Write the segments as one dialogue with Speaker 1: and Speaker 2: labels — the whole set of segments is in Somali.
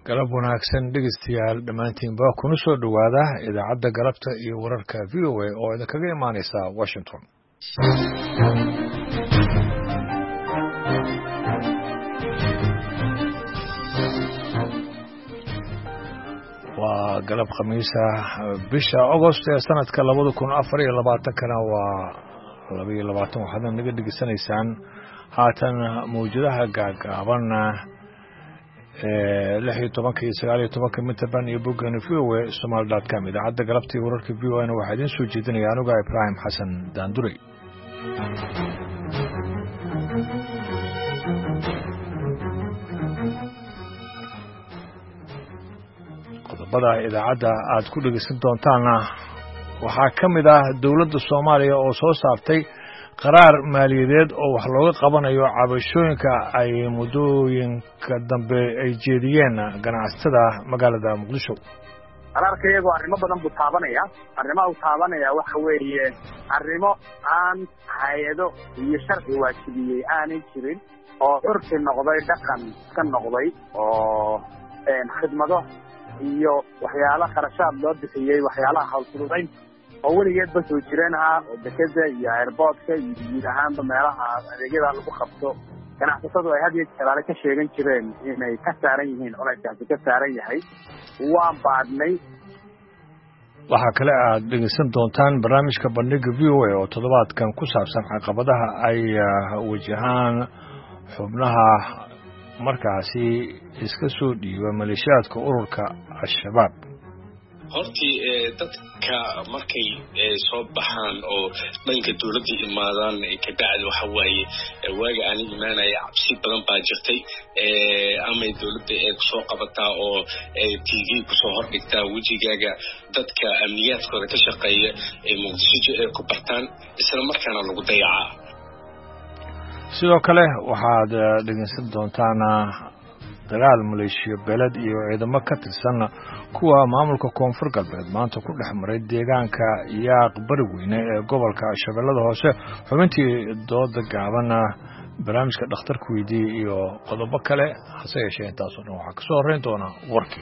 Speaker 1: galab wanaagsan dhegeystayaal dhammaantiinba kuna soo dhowaada idaacadda galabta iyo wararka VOA oo idinkaga imaanaysa Washington. waa galab khamiisa bisha August ee sanadka 2024 waa 22 waxaad naga dhageysanaysaan haatan mawjadaha gaagaaban 16 mitban iyo boggan VOA Somal.com idaacadda galabtii wararka VOA waxaa idin soo jeedinaya aniga Ibrahim Xasan Daanduray. qodobada idaacadda aad ku dhageysan doontaana waxaa ka mid ah dawladda Soomaaliya oo soo saartay qaraar maaliyadeed oo wax looga qabanayo cabashooyinka ay muddooyinka dambe ay jeediyeen ganacsatada magaalada Muqdisho.
Speaker 2: qaraarka iyagoo arrimo badan buu taabanaya arrimaha uu taabanaya waxa weeye arrimo aan hay'ado iyo sharci waajibiyey aanay jirin oo urti noqday dhaqan ka noqday oo khidmado iyo waxyaalo kharashaad loo bixiyey waxyaalaha hawlfududayn oo weligeedba soo jireen ahaa oo dekeda iyo airportka iyo guud ahaanba meelaha adeegyada lagu qabto ganacsatadu ay had iyo jeer ka sheegan jireen inay ka saaran yihiin culayskaasi ka saaran yahay waan baadhnay.
Speaker 1: waxaa kale aad dhegeysan doontaan barnaamijka bandhiga VOA oo toddobaadkan ku saabsan caqabadaha ay wajahaan xubnaha markaasi iska soo dhiiba maleeshiyaadka ururka Al-Shabaab.
Speaker 3: hortii dadka markay soo baxaan oo dhanka dawladda imaadaan ka bacdi waxa waaye waaga aan imaanaya cabsi badan baa jirtay ama dawladda ay ku soo qabataa oo TV ku soo hordhigtaa wajigaaga dadka amniyaadkooda ka shaqeeya ee Muqdisho ay ku bartaan isla markaana lagu dayacaa.
Speaker 1: sidoo kale waxaad dhegeysan doontaan dagaal maleeshiya beelad iyo ciidamo ka tirsan kuwa maamulka koonfur galbeed maanta ku dhex maray deegaanka yaaq bari weyne ee gobolka Shabeellada Hoose. xubintii dooda gaaban barnaamijka dhakhtarka weydiiyey iyo qodobo kale hase yeeshee intaasoo dhan waxaa kasoo horreyn doona warkii.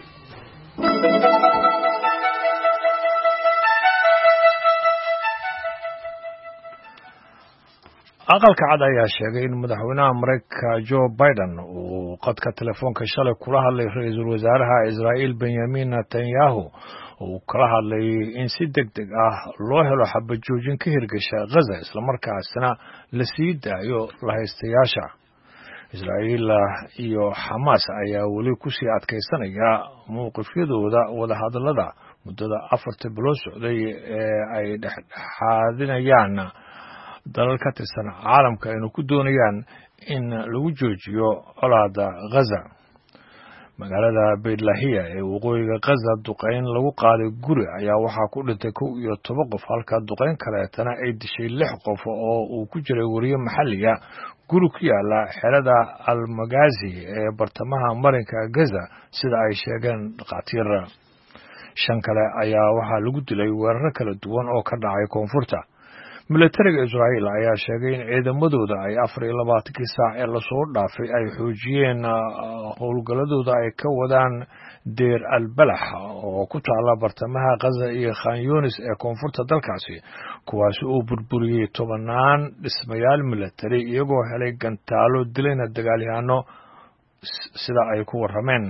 Speaker 1: aqalka cad ayaa sheegay in madaxweynaha Mareykanka Joe Biden uu qadka telefoonka shalay kula hadlay ra'iisul wasaaraha Israa'iil Benjamin Netanyahu uu kala hadlay in si degdeg ah loo helo xabad joojin ka hirgasha Gaza isla markaasna la sii daayo lahaystayaasha. Israa'iil iyo Hamas ayaa weli ku sii adkeysanaya mowqifyadooda wadahadallada muddada 4 bilood socday ee ay dhexdhexaadinayaan dalal ka tirsan caalamka inuu ku doonayaan in lagu joojiyo colaadda Gaza. magaalada Beitlahiya ee waqooyiga Gaza duqeyn lagu qaaday guri ayaa waxaa ku dhintay 11 qof halka duqeyn kaleetana ay dishay 6 qof oo uu ku jiray wariye maxalliga guri ku yaala xerada Al-Magazi ee bartamaha marinka Gaza sida ay sheegeen dhaqaatiir. 5 kale ayaa waxaa lagu dilay weerar kala duwan oo ka dhacay koonfurta. militariga Israa'iil ayaa sheegay in ciidamadooda ay 24 saac ee la soo dhaafay ay xoojiyeen howlgaladooda ay ka wadaan Deir al-Balah oo ku taala bartamaha Gaza iyo Khan Yunis ee koonfurta dalkaasi kuwaas oo burburiyay 10 dhismayaal militari iyagoo helay gantaalo dilayna dagaalyahano sida ay ku warameen.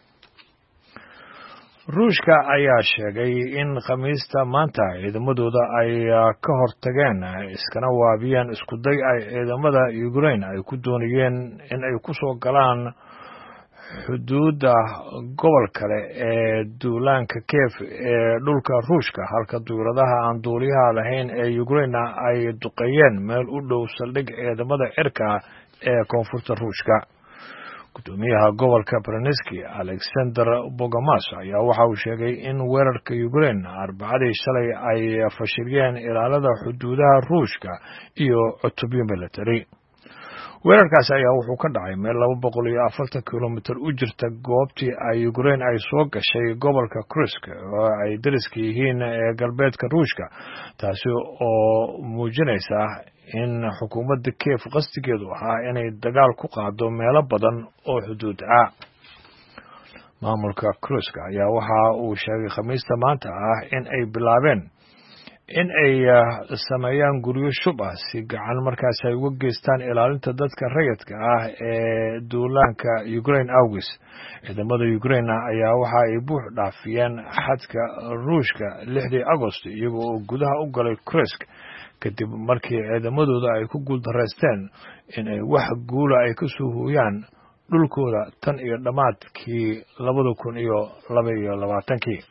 Speaker 1: ruushka ayaa sheegay in khamiista maanta ciidamadooda ay ka hortageen iskana waabiyeen isku day ay ciidamada Ukraine ay ku doonayeen in ay ku soo galaan xuduudda gobol kale ee duulaanka Kiev ee dhulka ruushka halka diyaaradaha aan duuliyaha lahayn ee Ukraine ay duqeeyeen meel u dhow saldhig ciidamada cirka ee koonfurta ruushka. gudoomiyaha gobolka Bryansk Alexander Bogomas ayaa waxa uu sheegay in weerarka Ukraine Arbacadii shalay ay fashiliyeen ilaalada xuduudaha ruushka iyo cutubyo military. weerarkaas ayaa wuxuu ka dhacay meel 240 kilomitir u jirta goobtii ay Ukraine ay soo gashay gobolka Kursk oo ay dariska yihiin ee galbeedka ruushka taasi oo muujinaysa in xukuumadda Kiev qasdigeedu ahaa inay dagaal ku qaado meelo badan oo xuduud ah. maamulka Kurska ayaa waxa uu sheegay Khamiista maanta in ay bilaabeen in ay sameeyaan guryo shub si gacan markaas ay uga geystaan ilaalinta dadka rayidka ee duulaanka Ukraine awgis. Ciidamada Ukraine ayaa waxa ay buux dhaafiyeen xadka Ruushka 6 Agosto iyagoo oo gudaha u galay Kursk kadib markii ciidamadooda ay ku guuldareysteen in ay wax guula ay ka soo hooyaan dhulkooda tan iyo dhamaadkii 2022.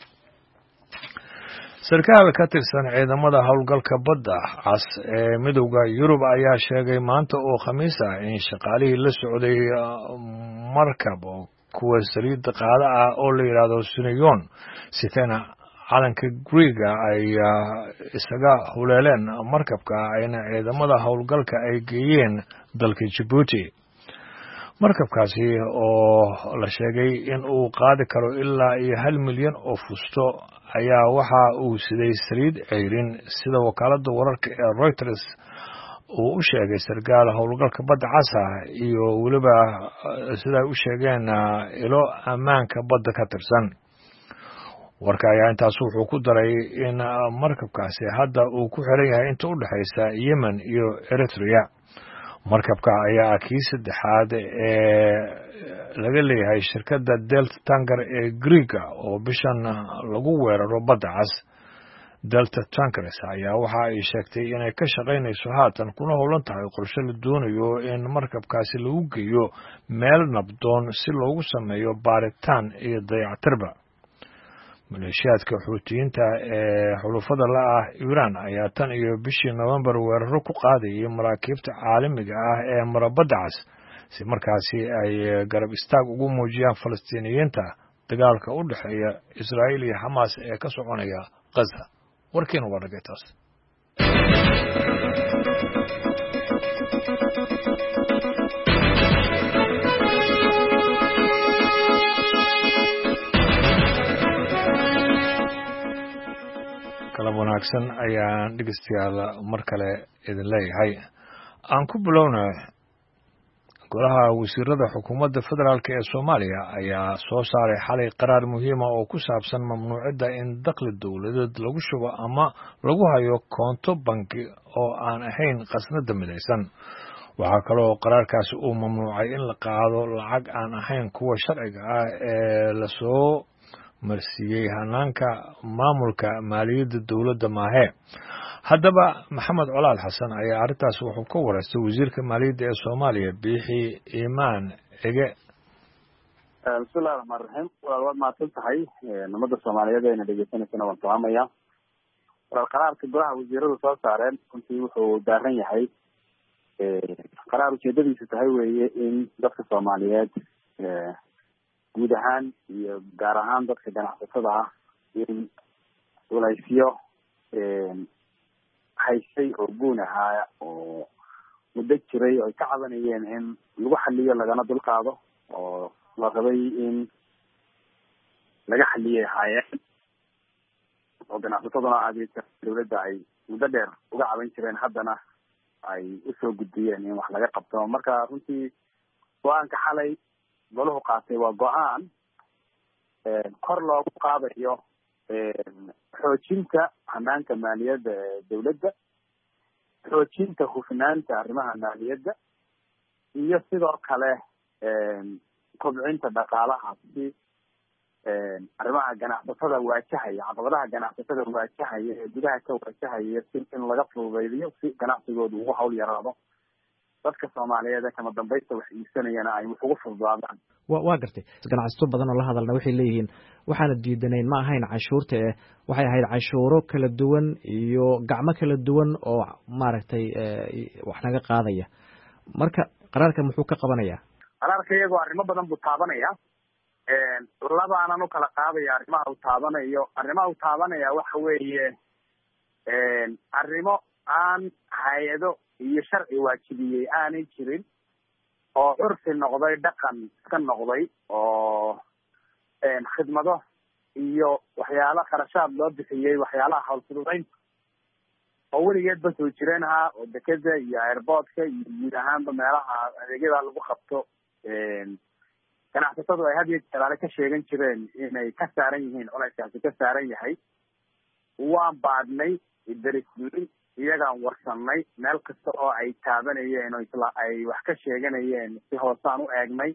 Speaker 1: sarkaal ka tirsan ciidamada howlgalka badda cas ee midowga Yurub ayaa sheegay maanta oo Khamiis in shaqaalihii la socday markab kuwa saliid qaada oo la yiraahdo Sinayon sitana calanka Greega ay isaga huleeleen markabka ayna ciidamada howlgalka ay geeyeen dalka Djibouti. markabkaasi oo la sheegay in uu qaadi karo ilaa 1 milyan oo fusto ayaa waxa uu siday saliid ceyrin sida wakaaladda wararka ee Reuters uu u sheegay sarkaal howlgalka badda cas iyo waliba sida ay u sheegeen ilo ammaanka badda ka tirsan. warka ayaa intaas wuxuu ku daray in markabkaasi hadda uu ku xiran yahay inta u dhaxaysa Yemen iyo Eritrea. markabka ayaa kii saddexaad ee laga leeyahay shirkadda Delta Tanker ee Greega oo bishan lagu weeraro badda cas. Delta Tankers ayaa waxa ay sheegtay inay ka shaqaynayso haatan kuna howlan tahay qorshe la doonayo in markabkaasi lagu geeyo meel nabdoon si loogu sameeyo baaritaan iyo dayactirba. maleeshiyaadka xuutiyiinta ee xulufada la Iran ayaa tan iyo bishii November weeraro ku qaadayay maraakiibta caalamiga ee marabada cas si markaasi ay garab istaag ugu muujiyaan Falastiiniyiinta dagaalka u dhaxeeya Israa'iil iyo Hamas ee ka soconaya Gaza. warkiina waa dhageytaas. kala wanaagsan ayaan dhegeystayaal mar kale idin leeyahay. aan ku bilowna golaha wasiirada xukuumadda federaalka ee Soomaaliya ayaa soo saaray xalay qaraar muhiim oo ku saabsan mamnuucida in dakhli dawladeed lagu shubo ama lagu hayo koonto banki oo aan ahayn qasnada midaysan. waxaa kaloo qaraarkaasi uu mamnuucay in la qaado lacag aan ahayn kuwa sharciga ee la soo marsiiyay hanaanka maamulka maaliyadda dawladda maahe. haddaba Maxamed Colaal Xasan ayaa arrintaas wuxuu ka wareystay wasiirka maaliyadda ee Soomaaliya Biixi Iimaan Ege.
Speaker 2: bismillahi rahmaani rahiim. waad mahadsan tahay nimada Soomaaliyeed ee dhegeysanaysa waan salaamaya. qaraarka golaha wasiiradu soo saareen runtii wuxuu daaran yahay qaraar ujeedadiisu tahay weeye in dadka Soomaaliyeed guud ahaan iyo gaar ahaan dadka ganacsatada in walaysyo haysay oo guun ahaa oo muddo jiray oo ka cabanayeen in lagu xaliyo lagana dulqaado oo la rabay in laga xaliyo hay'ad oo ganacsataduna adeegta dawladda ay muddo dheer uga caban jireen haddana ay u soo gudbiyeen in wax laga qabto. marka runtii go'aanka xalay goluhu qaatay waa go'aan kor loogu qaadayo xoojinta hanaanka maaliyadda ee dawladda, xoojinta hufnaanta arrimaha maaliyadda iyo sidoo kale kobcinta dhaqaalaha si arrimaha ganacsatada waajahaya caqabadaha ganacsatada waajahaya ee gudaha ka waajahaya si in laga fududeeyo si ganacsigoodu ugu hawl yaraado dadka Soomaaliyeed kama dambaysta wax iibsanayana ay wax ugu fududaadaan.
Speaker 4: waa gartay ganacsato badan oo la hadalna waxay leeyihiin waxaana diidanayn ma ahayn cashuurta waxay ahayd cashuuro kala duwan iyo gacmo kala duwan oo maaragtay wax naga qaadaya. marka qaraarka muxuu ka qabanayaa?
Speaker 2: qaraarka iyagoo arrimo badan buu taabanaya labaanan u kala qaadaya arrimaha uu taabanaya waxa weeye arrimo aan hay'ado iyo sharci waajibiyey aanay jirin oo curfi noqday dhaqan iska noqday oo khidmado iyo waxyaalo kharashaad loo bixiyey waxyaalaha hawlfududeynta oo weligeedba soo jireen oo dekeda iyo airportka iyo guud ahaanba meelaha adeegyada lagu qabto ganacsatadu ay had iyo jeer ka sheegan jireen inay ka saaran yihiin culayskaasi ka saaran yahay waan baadhnay darisnay iyagaan warsanay meel kasta oo ay taabanayeen oo isla ay wax ka sheeganayeen si hoosaan u eegnay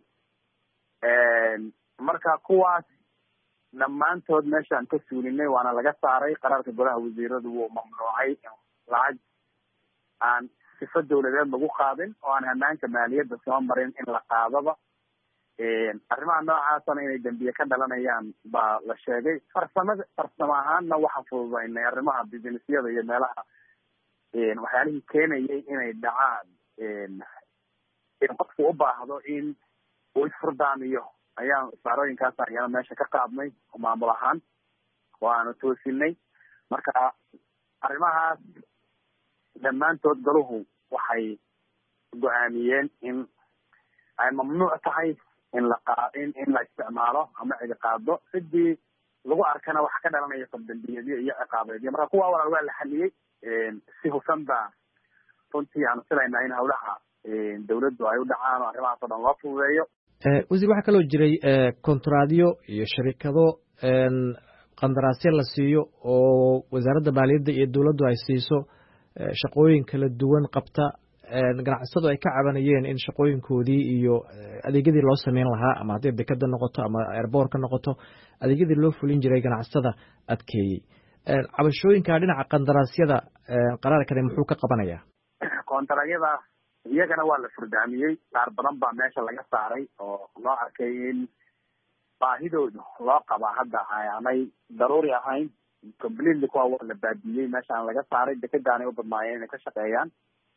Speaker 2: marka kuwaas dhammaantood meeshaan ka suulinay waana laga saaray qaraarka golaha wasiiradu wuu mamnuucay lacag aan sifa dawladeed lagu qaadin oo aan hanaanka maaliyadda soo marin in la qaadaba arrimaha noocaasana inay dambiye ka dhalanayaan baa la sheegay farsamo ahaanna waxaan fududaynay arrimaha businessyada iyo meelaha waxyaalihii keenayay inay dhacaan in qofku u baahdo in uu isfurdaamiyo ayaan saarooyinkaas ayana meesha ka qaadnay oo maamul ahaan oo aanu toosinay marka arrimahaas dhammaantood galuhu waxay go-aamiyeen in ay mamnuuc tahay in la isticmaalo ama cidi qaado sidii lagu arkana waxa ka dhalanaya faldambiyeedyo iyo ciqaabeedyo marka kuwa walaal waa la xaliyey si hufan baa runtii aanu filaynaa in hawlaha dawladdu ay u dhacaan oo arrimahaas oo dhan loo fududeeyo
Speaker 4: wasiir waxaa kaloo jiray kontraadyo iyo sharikado qandaraasyo la siiyo oo wasaaradda maaliyadda iyo dawladdu ay siiso shaqooyin kala duwan qabta ganacsatadu ay ka cabanayeen in shaqooyinkoodii iyo adeegyadii loo sameyn lahaa ama haddii dekada noqoto ama airboort ka noqoto adeegyadii loo fulin jiray ganacsatada adkeeyey cabashooyinka dhinaca qandaraasyada qaraarkani muxuu ka qabanayaa
Speaker 2: kontaraadyada iyagana waa la furdaamiyey qaar badan baa meesha laga saaray oo loo arkay in baahidoodu loo qabaa hadda aanay daruuri ahayn completely kuwa waa la baadiyey meeshaan laga saaray dekadaanay u badnaayeen inay ka shaqeeyaan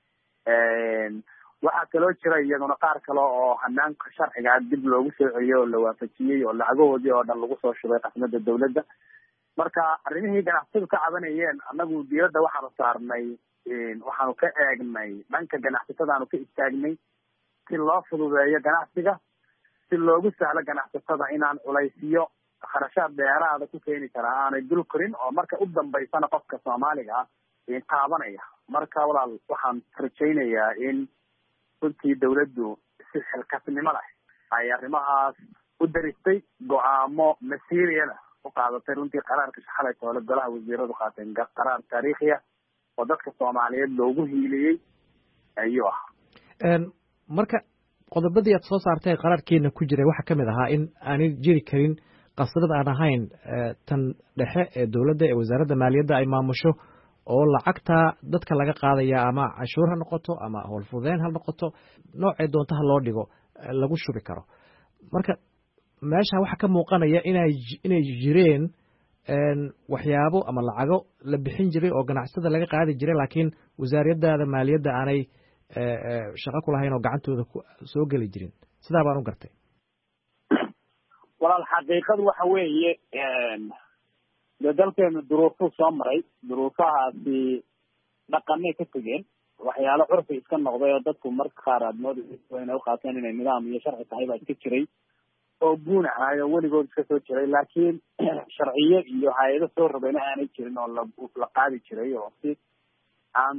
Speaker 2: waxaa kaloo jira iyaduna qaar kale oo hanaanka sharciga dib loogu soo celiyey oo la waafajiyey oo lacagahoodii oo dhan lagu soo shubay qasnada dawladda marka arrimihii ganacsatadu ka cabanayeen annagu diyadda waxaanu saarnay waxaanu ka eegnay dhanka ganacsatadaanu ka istaagnay si loo fududeeyo ganacsiga si loogu sahlo ganacsatada inaan culaysiyo kharashaad dheeraada ku keeni karaa aanay dul korin oo marka u dambaysana qofka soomaaliga ah taabanaya marka walaal waxaan rajaynayaa in runtii dawladdu si xilkasnimo leh ay arrimahaas u daristay go-aamo masiiriyada u qaadatay runtii qaraarka xalay toole golaha wasiiradu qaateen qaraar taariikhi ah oo dadka soomaaliyeed loogu hiiliyey ayuu ah
Speaker 4: marka qodobadii aad soo saartay qaraarkeena ku jiray waxaa kamid ahaa in aanay jiri karin qasrad aan ahayn tan dhexe ee dawladda ee wasaaradda maaliyadda ay maamusho oo lacagta dadka laga qaadaya ama cashuur ha noqoto ama howlfudeen ha noqoto noocay doonta ha loo dhigo lagu shubi karo marka meesha waxaa ka muuqanaya inay jireen waxyaabo ama lacago la bixin jiray oo ganacsatada laga qaadi jiray laakiin wasaaradaada maaliyadda aanay shaqo ku lahayn oo gacantooda soo geli jirin sidaa baan u gartay
Speaker 2: walaal xaqiiqadu waxa weeye dee dalkeenu duruufuu soo maray duruufahaasi dhaqanay ka tegeen waxyaalo curfi iska noqday oo dadku marka qaar aad moodaysa inay uqaateen inay nidaam iyo sharci tahay baa iska jiray oo guun ahaayo weligood iska soo jiray laakiin sharciyo iyo hay-ado soo rabayna aanay jirin oo la qaadi jiray oo si aan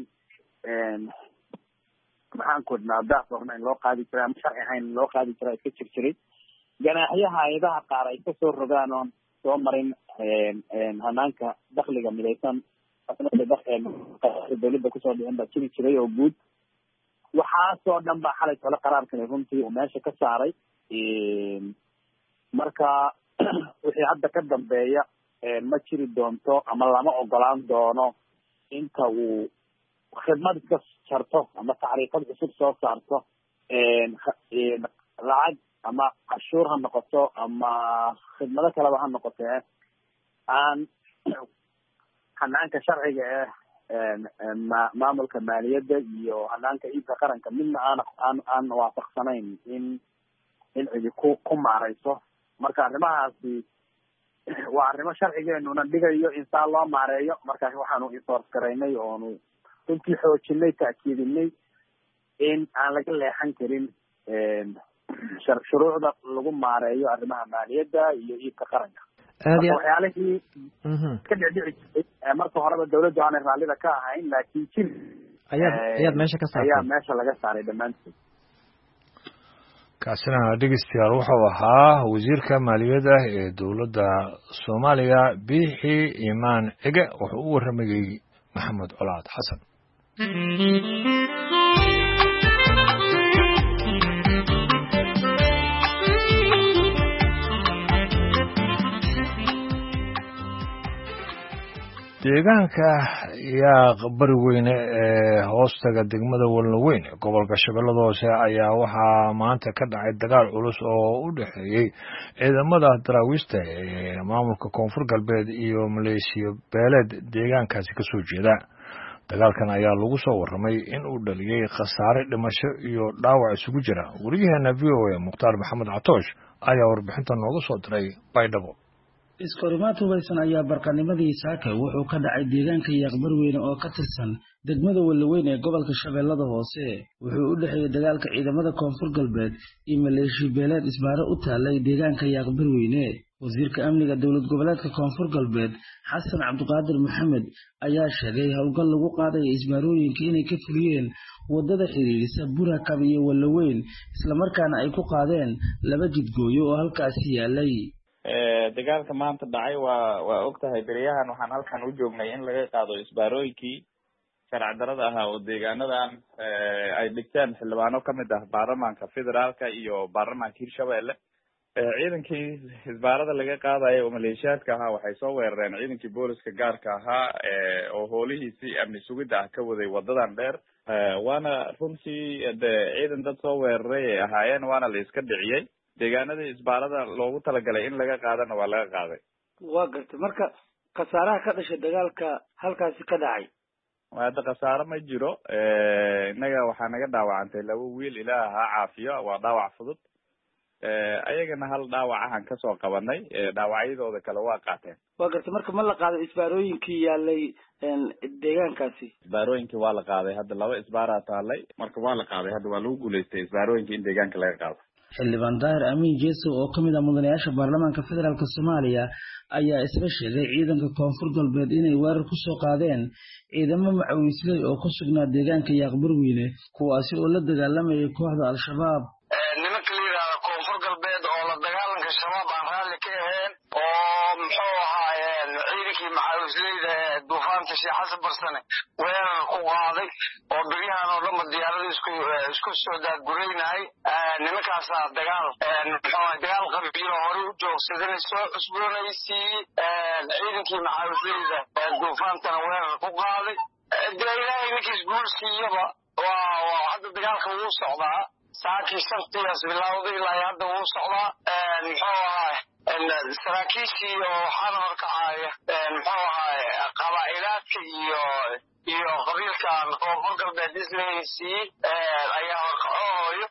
Speaker 2: maxaan ku idhnaa daas ornayn loo qaadi jiray ama sharci ahayn loo qaadi jiraa iska jir jiray ganaaxyo hay-adaha qaar ay ka soo rogaan oon soo marin hanaanka dakliga midaysan dawladda kusoo dhicin baa jiri jiray oo guud waxaasoo dhan baa xalay tole qaraarkani runtii uu meesha ka saaray marka wixii hadda ka dambeeya ma jiri doonto ama lama ogolaan doono inta uu khidmad iska jarto ama tacriifad cusub soo saarto lacag ama cashuur ha noqoto ama khidmado kaleba ha noqotee aan hanaanka sharciga maamulka maaliyadda iyo hanaanka iibka qaranka midna aan waafaqsanayn in cidi ku maareyso marka arrimahaasi waa arrimo sharcigeenuna dhigayo insaan loo maareeyo markaas waxaanu insoors garaynay oonu runtii xoojinay ta'kiidinay in aan laga leexan karin shuruucda lagu maareeyo arrimaha maaliyadda iyo iibka qaranka waxyaalihii ka dhicdhici jiray marka horeba dawladdu aanay raallida ka ahayn laakiin jiri
Speaker 4: ayaad meesha ka saartay
Speaker 2: ayaa meesha laga saaray dhammaantood
Speaker 1: kaasina dhegeystayaal wuxuu ahaa wasiirka maaliyadda ee dowladda Soomaaliya Biixi Imaan Ege wuxuu u waramayay Maxamed Colaad Xasan. deegaanka yaa bari weyne ee hoostaga degmada Walnaweyn gobolka Shabeellada Hoose ayaa waxaa maanta ka dhacay dagaal culus oo u dhaxeeyay ciidamada daraawiishta ee maamulka Koonfur Galbeed iyo Maleeshiya beeleed deegaankaasi ka soo jeeda. dagaalkan ayaa lagu soo waramay in uu dhaliyay khasaare dhimasho iyo dhaawac isugu jira. wariyaheena VOA Mukhtaar Maxamed Catoosh ayaa warbixinta nooga soo diray Baydhabo.
Speaker 5: iskorimaad hubaysan ayaa barqanimadii saaka wuxuu ka dhacay deegaanka Yaqbarweyne oo ka tirsan degmada Walnaweyn ee gobolka Shabeellada Hoose. wuxuu u dhaxeeyay dagaalka ciidamada Koonfur Galbeed iyo Maleeshiya beeleed isbaaro u taalay deegaanka Yaqbarweyne. wasiirka amniga dowlad goboleedka Koonfur Galbeed Xasan Cabdiqaadir Maxamed ayaa sheegay howlgal lagu qaaday isbaarooyinka inay ka fuliyeen wadada xiriirisa Burakab iyo Walnaweyn isla markaana ay ku qaadeen laba jidgooyo oo halkaasi yaalay.
Speaker 6: dagaalka maanta dhacay waa ogtahay beriyahan waxaan halkan u joognay in laga qaado isbaarooyinkii sharci darada ahaa oo deegaanadan ay dhigteen xildhibaano ka mid ah baarlamaanka federaalka iyo baarlamaanka Hirshabeelle. ciidankii isbaarada laga qaadayo oo maleeshiyaadka ahaa waxay soo weerareen ciidankii booliska gaarka ahaa oo hoolihiisii amni sugidda ah ka waday wadadan dheer. waana runtii ciidan dad soo weeraray ay ahaayeen waana la iska dhiciyay. deegaanadii isbaarada loogu talagalay in laga qaadana waa laga qaaday.
Speaker 5: waa gartay marka khasaaraha ka dhashay dagaalka halkaasi ka dhacay
Speaker 6: hadda khasaare ma jiro. innaga waxaa naga dhaawacantay laba wiil ilaah ha caafiyo waa dhaawac fudud. ayagana hal dhaawac ahaan kasoo qabanay dhaawacyadooda kale waa qaateen.
Speaker 5: waa gartay marka ma la qaaday isbaarooyinkii yaalay deegaankaasi?
Speaker 6: isbaarooyinkii waa la qaaday. hadda laba isbaaraa taalay marka waa la qaaday. hadda waa lagu guulaystay isbaarooyinkii in deegaanka laga qaado.
Speaker 5: xildhibaan Daahir Amiin Jeeso oo ka mid ah mudanayaasha baarlamaanka federaalka Soomaaliya ayaa isla sheegay ciidanka Koonfur Galbeed inay weerar ku soo qaadeen ciidamo macawiisley oo ku sugnaa deegaanka Yaqbarweyne kuwaasi oo la dagaalamay kooxda Al-Shabaab.
Speaker 7: nimanka la yiraahdo Koonfur Galbeed oo la dagaalanka Shabaab aan raalli ka ahayn oo muxuu ahaayeen ciidankii macawiisleyda duufaanta Sheekh Xasan Barsane weerar ku qaaday oo beriyahan oo dhan diyaaradu isku soo daadgureynay. nimankaas dagaal qabiilo hore u joogsaday soo cusboonaysiiyey ciidankii macawiisleyda duufaantana weerar ku qaaday. ilaahay ninkiis guulsiiyaba waa hadda dagaalka wuu socdaa. saakii shantiyaas bilowday ilaa hadda wuu socdaa. muxuu ahaay saraakiishii oo waxaana horkacaya muxuu ahaay qabaa'ilaadka iyo qabiilkan Koonfur Galbeed isleeysiiyey ayaa horkacooyo.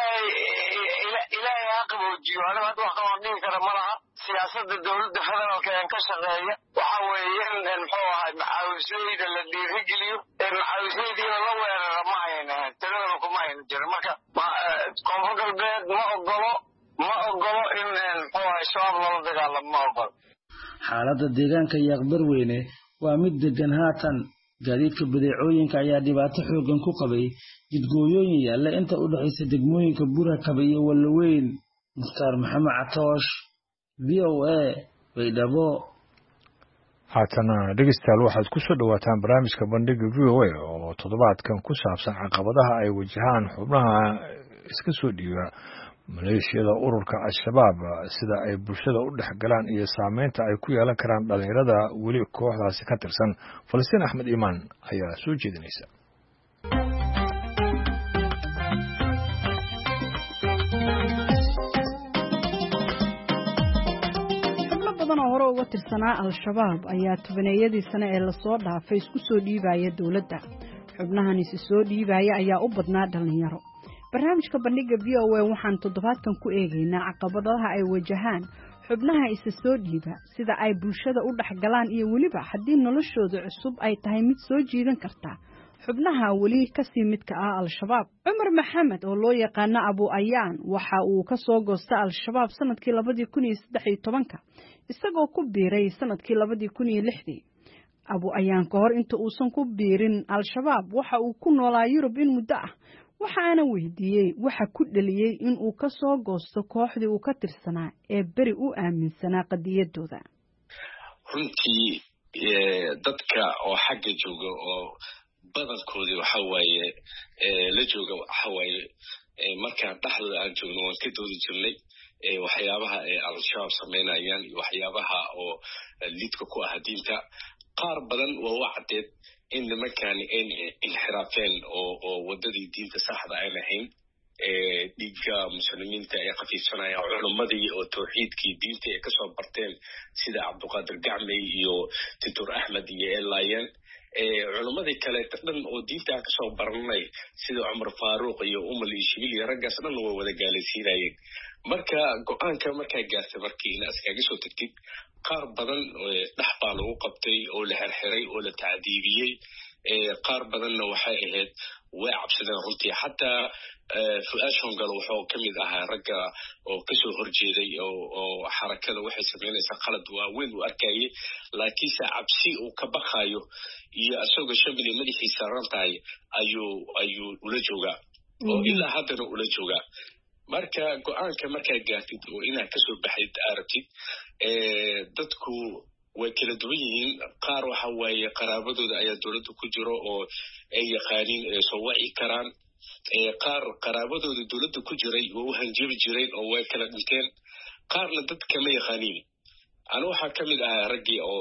Speaker 7: ilaahay ha qaboojiyo. aniga hadda wax kaloo dhihi kara ma laha. siyaasada dowladda federaalka ee ka shaqeeya waxa weeye in muxuu ahaay macawisleyda la dhiirigeliyo. macawisleydiina la weerara ma hayna tiradaba kuma hayna jirin. marka Koonfur Galbeed ma ogolo in muxuu ahaay shabaab lala dagaalamo ma ogolo.
Speaker 5: xaaladda deegaanka Yaqbarweyne waa mid degan haatan. gaadiidka badeecooyinka ayaa dhibaato xoogan ku qabay jidgooyooyin yaalla inta u dhaxaysa degmooyinka Burakab iyo Walnaweyn. Mukhtaar Maxamed Catoosh VOA Baydhabo.
Speaker 1: haatana dhegeystayaal waxaad ku soo dhawaataan barnaamijka bandhiga VOA oo toddobaadkan ku saabsan caqabadaha ay wajahaan xubnaha iska soo dhiiba maleeshiyada ururka Al-Shabaab sida ay bulshada u dhexgalaan iyo saameynta ay ku yeelan karaan dhalinyarada weli kooxdaasi ka tirsan. Falastiin Axmed Iimaan ayaa soo jeedinaysa.
Speaker 8: xubno badan oo hore uga tirsanaa Al-Shabaab ayaa tobaneeyadii sane ee lasoo dhaafay isku soo dhiibaya dowladda. xubnahan is soo dhiibaya ayaa u badnaa dhalinyaro. barnaamijka bandhiga VOA waxaan toddobaadkan ku eegaynaa caqabadaha ay wajahaan xubnaha isa soo dhiiba sida ay bulshada u dhexgalaan iyo weliba haddii noloshooda cusub ay tahay mid soo jiidan karta xubnaha weli kasii midka ah Al-Shabaab. Cumar Maxamed oo loo yaqaano Abu Ayaan waxa uu ka soo goostay Al-Shabaab sanadkii 2013 isagoo ku biiray sanadkii 2006. Abu Ayaan ka hor inta uusan ku biirin Al-Shabaab waxa uu ku noolaa Yurub in muddo ah waxaana weydiiyey waxa ku dhaliyey in uu ka soo goosto kooxdii uu ka tirsanaa ee beri u aaminsanaa qadiyadooda.
Speaker 3: runtii dadka oo xagga jooga oo badankoodii waxa waaye la jooga waxa waaye markaan dhexdooda aan joogno waan ka doodi jirnay waxyaabaha ay al-shabaab samaynayaan iyo waxyaabaha oo lidka ku ah diinta. qaar badan waa u caddeed in nimankaani ay inxiraafeen oo waddadii diinta saxda aan ahayn. dhiigga muslimiinta ay khafiifsanayaan culimmadii oo tawxiidkii diinta ay kasoo barteen sida cabdiqaadir gacmey iyo doctor axmed iyo elayen. culimmadii kaleeta dhan oo diinta aan kasoo baranay sida cumar faaruuq iyo umal iyo shibil iyo raggaas dhan waa wada gaalaysiinayeen. marka go-aanka markaa gaartay markii ina iskaga soo tagtid qaar badan dhex baa lagu qabtay oo la xirxiray oo la tacdiibiyey. qaar badanna waxay ahayd way cabsadeen runtii. xataa fu'aad shongalo wuxuu ka mid ahaa ragga oo kasoo horjeeday oo xarakada waxay samaynaysaa qalad waaweyn u arkayay, laakiinse cabsi uu ka baqayo iyo isagoo shamili madaxiisa rantahay ayuu ula joogaa oo ilaa haddana ula joogaa. marka go-aanka markaa gaartid oo inaad kasoo baxayd aragtid dadku way kala duwan yihiin. qaar waxa waaye qaraabadooda ayaa dowladda ku jiro oo ay yaqaaniin soo waci karaan. qaar qaraabadooda dowladda ku jiray waa u hanjabi jireen oo way kala dhinteen. qaarna dad kama yaqaaniin. ana waxaa ka mid ahaa raggii oo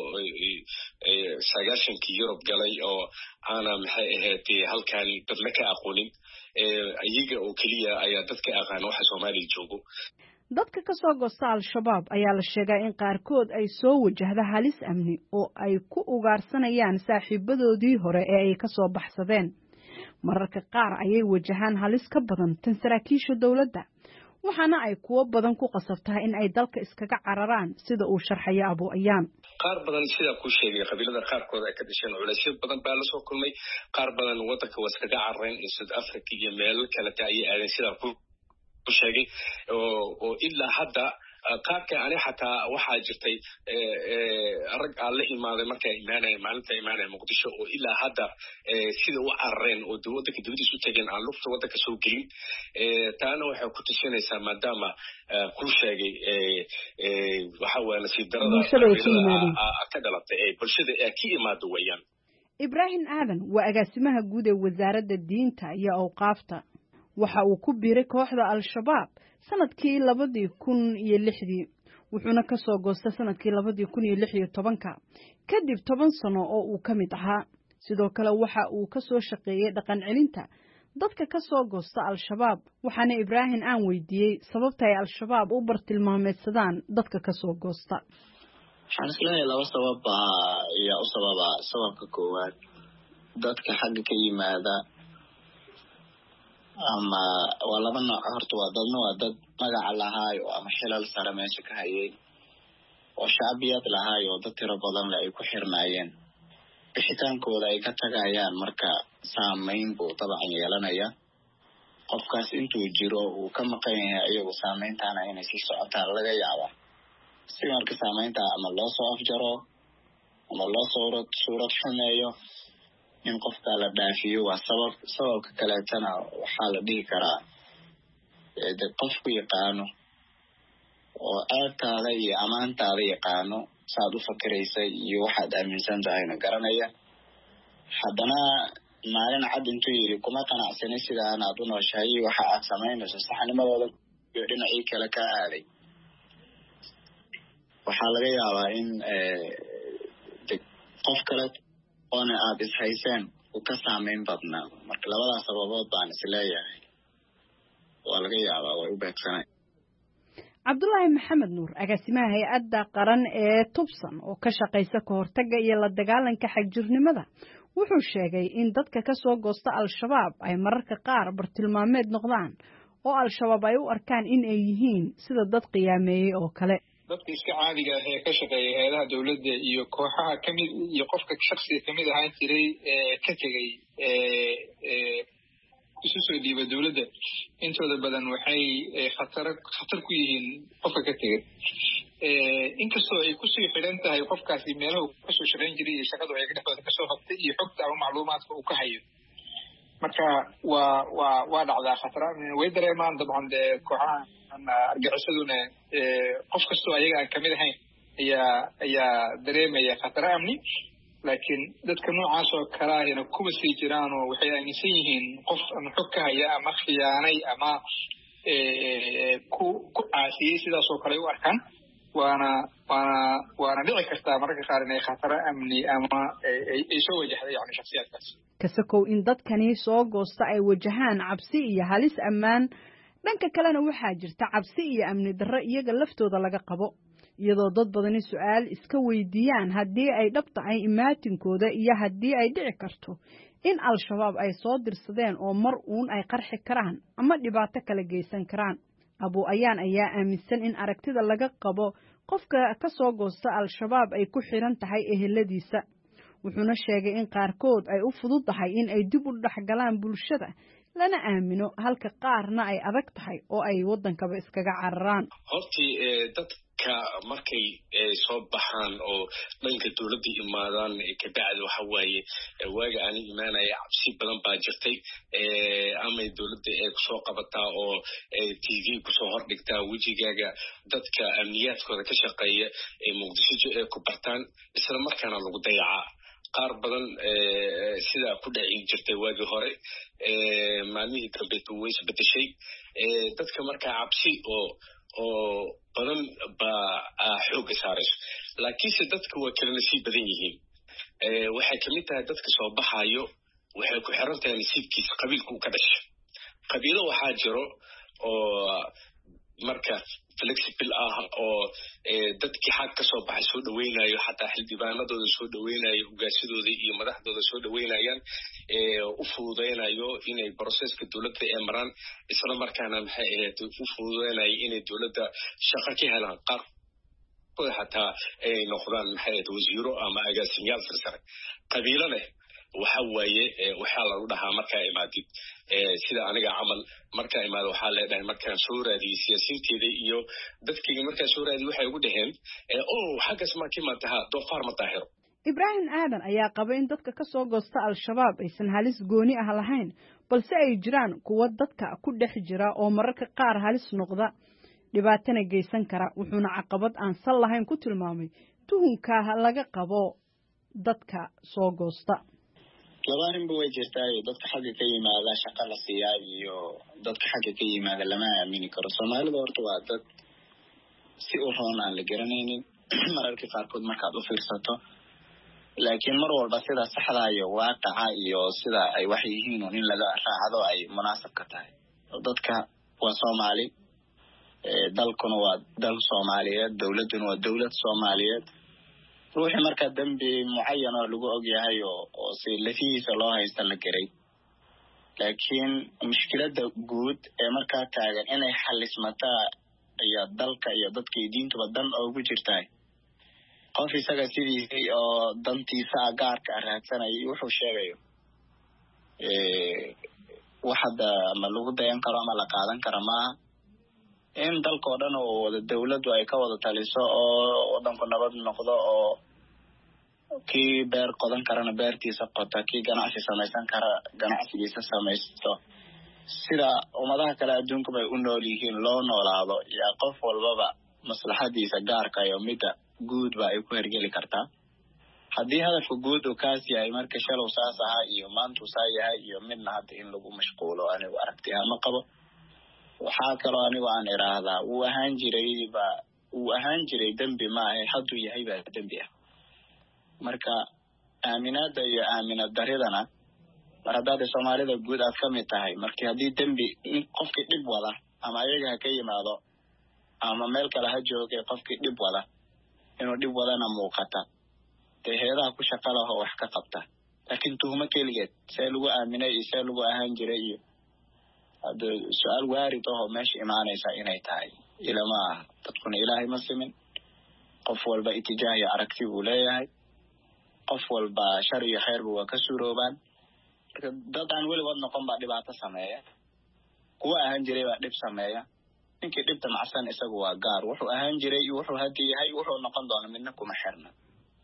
Speaker 3: 90kii Yurub galay oo aana maxay ahayd halkan dadna ka aqoonin. iyaga oo keliya ayaa dadka aqaan waxa Soomaaliya joogo.
Speaker 8: dadka ka soo goosta al-shabaab ayaa la sheegaa in qaarkood ay soo wajahda halis amni oo ay ku ugaarsanayaan saaxiibadoodii hore ee ay ka soo baxsadeen. mararka qaar ayay wajahaan halis ka badan tan saraakiisha dowladda, waxaana ay kuwo badan ku qasabtaa in ay dalka iskaga cararaan sida uu sharxayo Abu Ayaan.
Speaker 3: qaar badan sida ku sheegay qabiilada qaarkood ay ka dhasheen culaysyo badan baa la soo kulmay. qaar badan waddanka waa iskaga carareen South Africa iyo meel kale ay aadeen sida ku sheegay oo ilaa hadda qaarka ani xataa waxaa jirtay rag aan la imaaday markaa maalinta imaanaya muqdisho oo ilaa hadda sida u carareen oo waddanka dibadiisa u tageen aan lugta waddanka soo gelin. taana waxay ku tusinaysaa maadaama ku sheegay waxa waa nasiib darada ka dhalatay ee bulshada ka imaado weeyaan.
Speaker 8: Ibrahim Aadan waa agaasimaha guud ee wasaaradda diinta iyo awqaafta. waxa uu ku biiray kooxda al-shabaab sanadkii 2006 wuxuuna ka soo goostay sanadkii 2016 kadib 10 sano oo uu ka mid ahaa. sidoo kale waxa uu ka soo shaqeeyay dhaqan celinta dadka ka soo goosta al-shabaab, waxaana Ibrahim aan weydiiyey sababta ay al-shabaab u bartilmaameedsadaan dadka ka soo goosta.
Speaker 9: waxaan isleeyahay laba sabab ayaa u sababa. sababka koowaad, dadka xagga ka yimaada ama waa laba nooc. horta waa dad magaca lahaayo ama xilal sare meesha ka hayay oo shacbiyad lahaayo oo dad tiro badan leh ay ku xirnaayeen. bixitaankooda ay ka tagayaan marka saameyn buu dabcan yeelanaya. qofkaas intuu jiro uu ka maqan yahay iyagu saameyntaana inay sii socotaan laga yaaba. si marka saameynta ama loo soo afjaro ama loo suurad xumeeyo in qofka la dhaafiyo waa sababka kaleetana waxaa la dhihi karaa qofku yaqaano oo aadtaada iyo amaantaada yaqaano saad u fakiraysay iyo waxaad aaminsan tahayna garanaya. haddana maalin cad intuu yidhi kuma qanacsanay sidaan aad u nooshahay waxa aad samaynayso saxnimadooda iyo dhinacii kale ka aaday. waxaa laga yaabaa in qof kale oona aad ishayseen uu ka saameyn badnaa. marka labadaas sababood baan isleeyahay waa laga yaabaa way u beegsanay.
Speaker 8: Cabdullaahi Maxamed Nuur, agaasimaha hay'adda qaran ee Tubsan oo ka shaqeysa ka hortagga iyo la dagaalanka xagjirnimada, wuxuu sheegay in dadka ka soo goosta al-shabaab ay mararka qaar bartilmaameed noqdaan oo al-shabaab ay u arkaan in ay yihiin sida dad qiyaameeyay oo kale.
Speaker 10: dadka iska caadiga ah ee ka shaqeeya hay'adaha dawladda iyo kooxaha kamid iyo qofka shakhsiga kamid ahaan jiray ka tegay isu soo dhiiba dawladda intooda badan waxay khatar ku yihiin qofka ka tegay. inkastoo ay kusii xidhan tahay qofkaasi meelaha kasoo shaqayn jiray iyo shaqadu ay dhexdooda kasoo qabtay iyo xogta ama macluumaadka uu ka hayo. marka waa dhacdaa khatar way dareemaan dabcan dee kooxaha argagixisaduna qof kastoo ayaga aan kamid ahayn ayaa dareemaya khatar amni laakiin dadka noocaas oo kale ahina kuwa sii jiraan oo waxay aaminsan yihiin qof ama xog ka haya ama khiyaanay ama ku caasiyey sidaas oo kale u arkaan waana dhici kartaa mararka qaar inay khataro amni ama ay soo wajahda yani shakhsiyaadkaas
Speaker 8: kasakow in dadkani soo goosta ay wajahaan cabsi iyo halis ammaan dhanka kalena waxaa jirta cabsi iyo amni darro iyaga laftooda laga qabo iyadoo dad badani su-aal iska weydiiyaan haddii ay dhab tahay imaatinkooda iyo haddii ay dhici karto in al-shabaab ay soo dirsadeen oo mar uun ay qarxi karaan ama dhibaato kala geysan karaan abu ayaan ayaa aaminsan in aragtida laga qabo qofka ka soo goosta al-shabaab ay ku xiran tahay eheladiisa wuxuuna sheegay in qaarkood ay u fududahay in ay dib u dhexgalaan bulshada lana aamino halka qaarna ay adag tahay oo ay waddankaba iskaga cararaan
Speaker 3: hortii dadka markay soo baxaan oo dhanka dowladda imaadaan kabacdi waxa waaye waaga aan imaanaya cabsi badan baa jirtay amay dowladda ay kusoo qabataa oo tv kusoo hordhigtaa wejigaaga dadka amniyaadkooda ka shaqeeya ee muqdisho ay ku bartaan isla markaana lagu dayacaa qaar badan sidaa ku dhaci jirtay waagii hore maalmihii dambe way isbedeshay dadka markaa cabsi oo badan baa xooga saarayso laakiinse dadka waa kala nasiib badan yihiin waxay kamid tahay dadka soo baxayo waxay ku xiran tahay nasiibkiisa qabiilka uu ka dhashay qabiilo waxaa jiro oo marka flexible ah oo dadkii xag ka soo baxay soo dhaweynayo xataa xildhibaanadooda soo dhaweynayo hogaasidooda iyo madaxdooda soo dhaweynayaan u fududeynayo inay processka dowladda ee maraan isla markaana maxay ahayd u fududeynayo inay dowladda shaqo ka helaan qaar xataa ay noqdaan maxay ahayd wasiiro ama agaasimayaal sarsare qabiilo leh waxa waaye waxaa lagu dhahaa markaa imaadid sida aniga camal markaa imaado waxaa leedahay markaan soo raadiyey siyaasiinteeda iyo dadkayga markaa soo raadiyey waxay ugu dhaheen xaggaas maa ka imaataha doofaar ma daahiro
Speaker 8: ibraahim aadan ayaa qaba in dadka ka soo goosta al-shabaab aysan halis gooni ah lahayn balse ay jiraan kuwa dadka ku dhex jira oo mararka qaar halis noqda dhibaatana geysan kara wuxuuna caqabad aan sal lahayn ku tilmaamay tuhunka laga qabo dadka soo goosta
Speaker 9: laba arrinba way jirtaayo dadka xagga ka yimaada shaqa la siiyaa iyo dadka xagga ka yimaada lama aamini karo soomaalida horta waa dad si u roon aan la garanaynin mararka qaarkood markaad u fiirsato laakiin mar walba sida saxda iyo waaqaca iyo sida ay wax yihiin oo in laga raacdo ay munaasab ka tahay dadka waa Soomaali dalkuna waa dal Soomaaliyeed dawladuna waa dawlad Soomaaliyeed ruuxi marka dambi muayyan oo lagu og yahay oo si lafiisa loo haysta la garay laakiin mushkilada guud ee marka taagan inay xalismata iyo dalka iyo dadka diintuba dan ugu jirtay qof isaga sidii oo dantiisa gaarka raadsanay wuxuu sheegayo waxada ma lagu dayan karo ama la qaadan karo ma in dalka oo dhan oo wada dawladdu ay ka wada taliso oo wadanku nabad noqdo oo kii beer qodan karana beertiisa qota kii ganacsi samaysan kara ganacsigiisa samaysto sida ummadaha kale adduunka bay u nool yihiin loo noolaado yaa qof walbaba maslaxadiisa gaarka iyo midda guud ba ay ku hergeli kartaa haddii hadafka guud uu kaas yahay marka shalow saas aha iyo maantu saa yahay iyo midna hadda in lagu mashquulo anigu aragtiya ma qabo waxaa kaloo anigu aan iraahdaa uu ahaan jiray dambi maaha hadduu yahay baa dambi ah marka aaminaada iyo aaminad daridana mar haddaad Soomaalida guud aad ka mid tahay markii haddii dambi qofkii dhib wada ama ayaga ha ka yimaado ama meel kale ha joogay qofkii dhib wada inuu dhib wadana muuqata heedaha ku shaqo laha wax ka qabta laakiin tuhuma keligeed see lagu aaminay see lagu ahaan jiray iyo hada su'aal waarid oo meesha imaanaysa inay tahay ilama dadkuna ilaahay ma simin qof walba itijaah iyo aragti uu leeyahay qof walba shar iyo khayr waa ka suuroobaan dad aan weli wad noqon baa dhibaato sameeya kuwa ahaan jiray baa dhib sameeya ninkii dhibta macsan isagu waa gaar wuxuu ahaan jiray wuxuu hadii yahay wuxuu noqon doona midna kuma xirna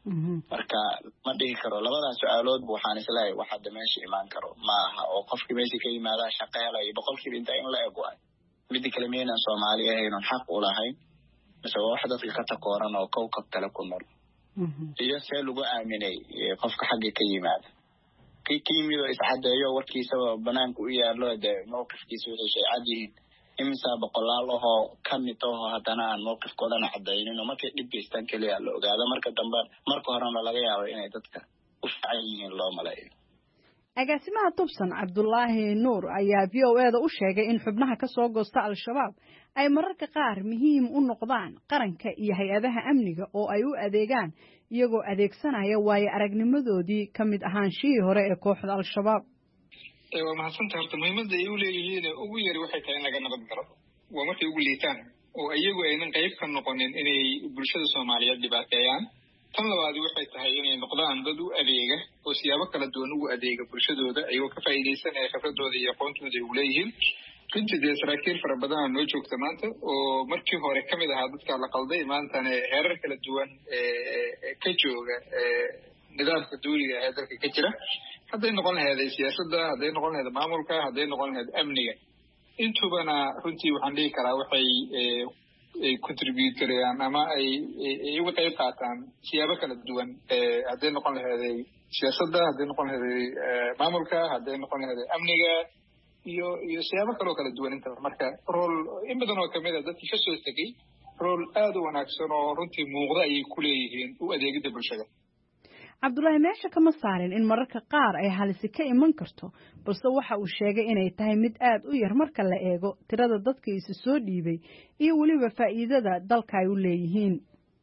Speaker 9: marka ma dhihi karo labadaas su-aalood bu waxaan isleeyahay wax hadda meesha imaan karo ma aha oo qofkii meesha ka yimaadaa shaqeelayo boqolkiiba inta in la eg waay midda kale miyaynan Soomaali ahaynon xaq u lahayn mise waa wax dadka ka takooran oo kowkab kale ku nool iyo see lagu aaminay qofka xagga ka yimaada kii yimid oo iscadeeyo warkiisaba banaanka u yaallo dee mowqifkiisa wixii shay cad yihiin imisa boqolaal ahoo ka mid ahoo haddana aan mowqifkoodana cadaynin oo markay dhib geystaan keliya la ogaado marka dambe marka horena laga yaabo inay dadka u fiican yihiin loo maleeyo.
Speaker 8: agaasimaha Tubsan Cabdullaahi Nuur ayaa VOA-da u sheegay in xubnaha ka soo goosta Al-Shabaab ay mararka qaar muhiim u noqdaan qaranka iyo hay'adaha amniga oo ay u adeegaan iyagoo adeegsanaya waayo aragnimadoodii ka mid ahaanshihii hore ee kooxda Al-Shabaab.
Speaker 10: waa mahadsantahay horta muhiimadda ay u leeyihiin ugu yari waxay tahay in laga nabad galo waa markay ugu liitaan oo iyagu aynan qayb ka noqonin inay bulshada Soomaaliyeed dhibaateeyaan. tan labaad waxay tahay inay noqdaan dad u adeega oo siyaabo kala duwan ugu adeega bulshadooda ayagoo ka faa'iideysanaya khibradooda iyo aqoontooda ay u leeyihiin. runtii dee saraakiil fara badan noo joogta maanta oo markii hore ka mid ahaa dadka la qalday maantana heerar kala duwan ka jooga nidaamka dawliga ee dalka ka jira hadday noqon lahayd siyaasadda hadday noqon lahayd maamulka hadday noqon lahayd amniga intubana runtii waxaan dhihi karaa waxay ay contribute karayaan ama ay uga qayb qaataan siyaabo kala duwan hadday noqon lahayd siyaasadda hadday noqon lahayd maamulka hadday noqon lahayd amniga iyo siyaabo kaloo kala duwan inta marka rol in badan oo kamid ah dadkii ka soo tegay rol aad u wanaagsan oo runtii muuqda ayay ku leeyihiin u adeegida bulshada.
Speaker 8: Cabdullaahi meesha kama saarin in mararka qaar ay halisi ka iman karto balse waxa uu sheegay inay tahay mid aad u yar marka la eego tirada dadka isa soo dhiibay iyo weliba faa'iidada dalka ay u leeyihiin.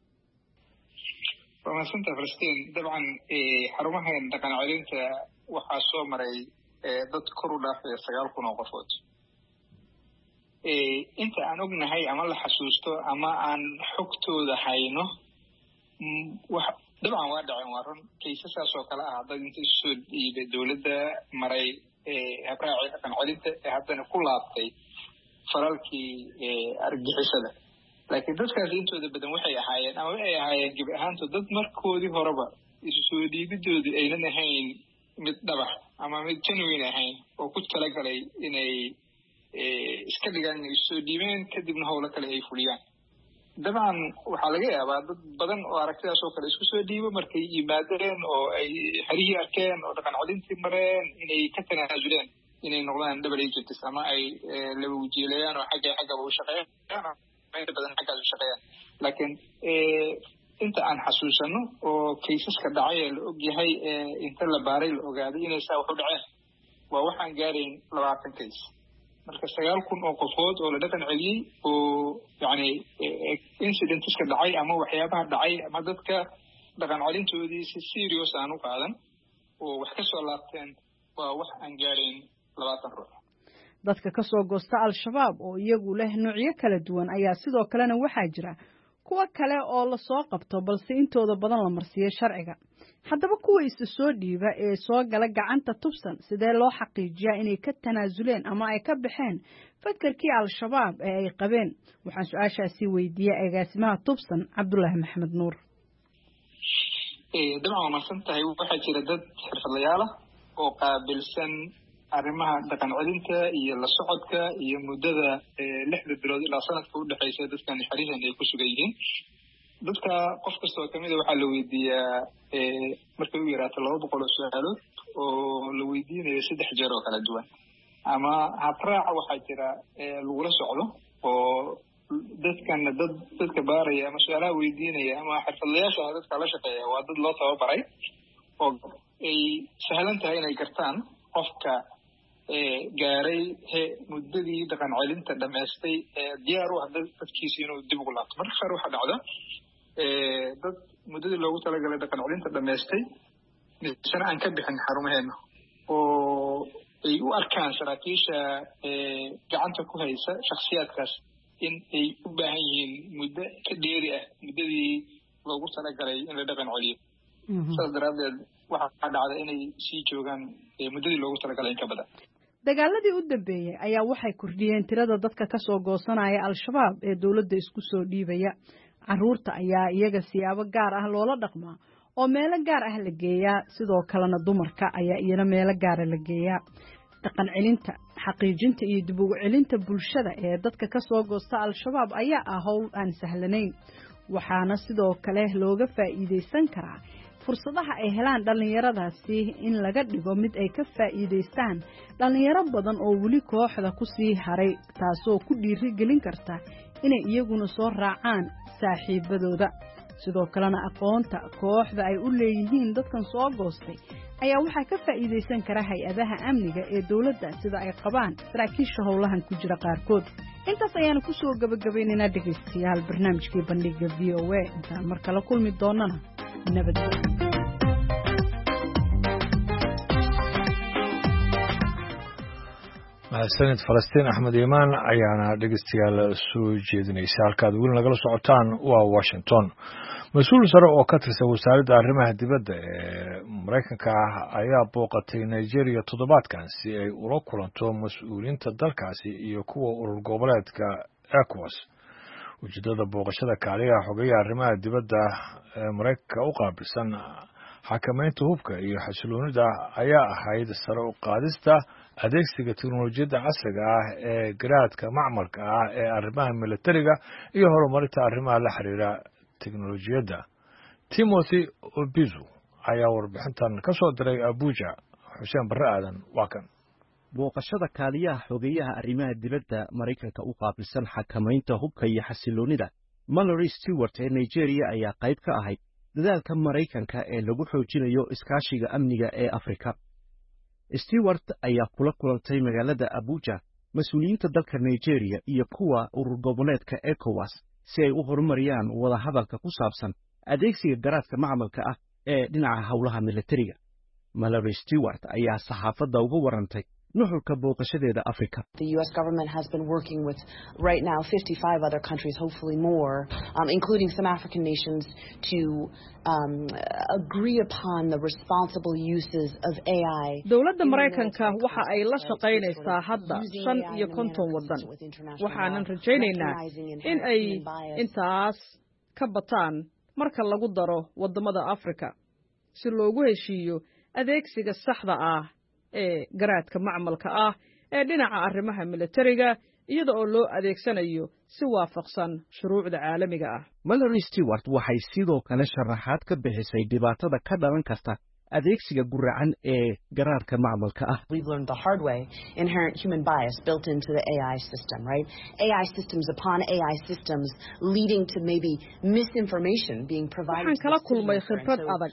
Speaker 10: Faahfaahinta Falastiin dabcan xarumaha dhaqan celinta waxaa soo maray dad kor u dhaafay 9,000 oo qofood. inta aan ognahay ama la xasuusto ama aan xogtooda hayno dabcan waa dhaceen waa run kaysasaas oo kale ah dad inta soo dhiibay dowladda maray habraaci dhaqan celinta haddana ku laabtay faralkii argixisada laakiin dadkaas intooda badan waxay ahaayeen gebi ahaanto dad markoodii horeba isu soo dhiibidoodii aynan ahayn mid dhabax ama mid genuine ahayn oo ku talagalay inay iska dhigaan inay soo dhiibeen kadibna howlo kale ay fuliyaan. dabcan waxaa laga yaabaa dad badan oo aragtidaas oo kale isku soo dhiibo markay yimaadeen oo ay xerihii arkeen oo dhaqan celintii mareen inay ka tanaasuleen inay noqdaan double agents ama ay laba wajiilayaan oo xaggaba u shaqeeyaan inta badan xaggaas u shaqeeyaan laakiin inta aan xasuusano oo kaysaska dhacay ee la ogyahay inta la baaray la ogaaday inay saa wax u dhaceen waa waxaan gaarayn 20 kays marka 9,000 oo qofood oo la dhaqan celiyey oo yani incidentska dhacay ama waxyaabaha dhacay ama dadka dhaqan celintoodii si serious aan u qaadan oo wax ka soo laabteen waa wax aan gaarayn 20 ruux.
Speaker 8: dadka ka soo goosta Al-Shabaab oo iyagu leh noocyo kala duwan ayaa sidoo kalena waxaa jira kuwa kale oo la soo qabto balse intooda badan la marsiyo sharciga. haddaba kuwa isa soo dhiiba ee soo gala gacanta Tubsan sidee loo xaqiijiyaa inay ka tanaasuleen ama ay ka baxeen fakarkii Al-Shabaab ee ay qabeen waxaan su'aashaasi weydiiyay agaasimaha Tubsan Cabdullaahi Maxamed Nuur.
Speaker 10: dabcan waa mahadsantahay waxaa jira dad xirfadlayaal ah oo qaabilsan arrimaha dhaqan celinta iyo la socodka iyo muddada 6 bilood ilaa sanadka u dhaxaysa dadkan xariiran ay ku sugan yihiin. dadka qof kasta oo kamid ah waxaa la weydiiyaa markay u yaraato 200 oo su'aalood oo la weydiinayo 3 jeer oo kala duwan ama habraaca waxaa jira lagula socdo oo dadka baaraya ama su'aalaha weydiinaya ama xirfadlayaasha dadka la shaqeeya waa dad loo tababaray oo ay sahlan tahay inay gartaan qofka gaaray muddadii dhaqan celinta dhamaystay diyaar u ah dadkiisa inuu dib ugu laabto. marka qaar waxaa dhacda dad muddadii loogu talagalay dhaqan celinta dhamaystay misana aan ka bixin xarumaheena oo ay u arkaan saraakiisha gacanta ku haysa shakhsiyaadkaas in ay u baahan yihiin muddo ka dheeri ah muddadii loogu talagalay in la dhaqan celiyo. saas daraaddeed waxaa dhacda inay sii joogaan muddadii loogu talagalay in ka badan.
Speaker 8: dagaaladii u dambeeyay ayaa waxay kordhiyeen tirada dadka ka soo goosanaya Al-Shabaab ee dawladda isku soo dhiibaya. Carruurta ayaa iyaga siyaabo gaar ah loola dhaqmaa oo meelo gaar ah la geeyaa sidoo kalena dumarka ayaa iyana meelo gaara la geeyaa dhaqan celinta xaqiijinta iyo dib ugu celinta bulshada ee dadka ka soo goosta al-shabaab ayaa ah howl aan sahlanayn waxaana sidoo kale looga faa'iideysan karaa fursadaha ay helaan dhallinyaradaasi in laga dhigo mid ay ka faa'iideystaan dhallinyaro badan oo weli kooxda ku sii haray taasoo ku dhiirigelin karta inay iyaguna soo raacaan saaxiibadooda sidoo kalena aqoonta kooxda ay u leeyihiin dadkan soo goostay ayaa waxaa ka faa'iideysan kara hay-adaha amniga ee dawladda sida ay qabaan saraakiisha howlahan ku jira qaarkood intaas ayaanu ku soo gabagabaynaynaa dhegaystayaal barnaamijkii bandhiga v o a intaan mar kale kulmi doonana nabadgelyo
Speaker 1: mahadsanid falastiin axmed iimaan ayaana dhegeystayaal soo jeedinaysa halkaad weli nagala socotaan waa washington mas-uul sare oo ka tirsan wasaaradda arrimaha dibadda ee maraykanka ah ayaa booqatay nigeria toddobaadkan si ay ula kulanto mas-uuliyiinta dalkaasi iyo kuwa urur goboleedka ECOWAS ujeedada booqashada kaaliyaha xogeyaha arrimaha dibadda ee maraykanka u qaabilsan xakamaynta hubka iyo xasiloonida ayaa ahayd sare u qaadista adeegsiga teknolojiyadda casriga ah ee garaadka macmalka ah ee arrimaha militariga iyo horumarinta arrimaha la xiriira teknolojiyadda timothy obizu ayaa warbixintan ka soo diray abuja xuseen barre aadan waa kan
Speaker 11: booqashada kaaliyaha xogeyaha arrimaha dibadda maraykanka u qaabilsan xakamaynta hubka iyo xasiloonida Mallory Stewart ee Nigeria ayaa qayb ka ahayd dadaalka maraykanka ee lagu xoojinayo iskaashiga amniga ee Afrika. Stewart ayaa kula kulantay magaalada Abuja mas'uuliyiinta dalka Nigeria iyo kuwa urur goboleedka ECOWAS si ay u horumariyaan wada hadalka ku saabsan adeegsiga garaadka macmalka ah ee dhinaca hawlaha militariga. Mallory Stewart ayaa saxaafadda uga warantay nuxurka booqashadeeda Afrika.
Speaker 12: The US government has been working with right now 55 other countries, hopefully more, including some African nations, to agree upon the responsible uses of AI.
Speaker 13: Dawladda Maraykanka waxa ay la shaqaynaysaa hadda 50 wadan. Waxaanan rajaynaynaa in ay intaas ka bataan marka lagu daro wadamada Afrika si loogu heshiiyo adeegsiga saxda ah ee garaadka macmalka ah ee dhinaca arrimaha militariga iyada oo loo adeegsanayo si waafaqsan shuruucda caalamiga ah.
Speaker 11: Mallory Stewart waxay sidoo kale sharaxaad ka bixisay dhibaatada ka dhalan karta adeegsiga guracan ee garaadka macmalka ah.
Speaker 12: We've learned the hard way inherent human bias built into the AI system, right? AI systems upon AI systems leading to maybe misinformation being provided.
Speaker 13: Waxaan kala kulmay khibrad adag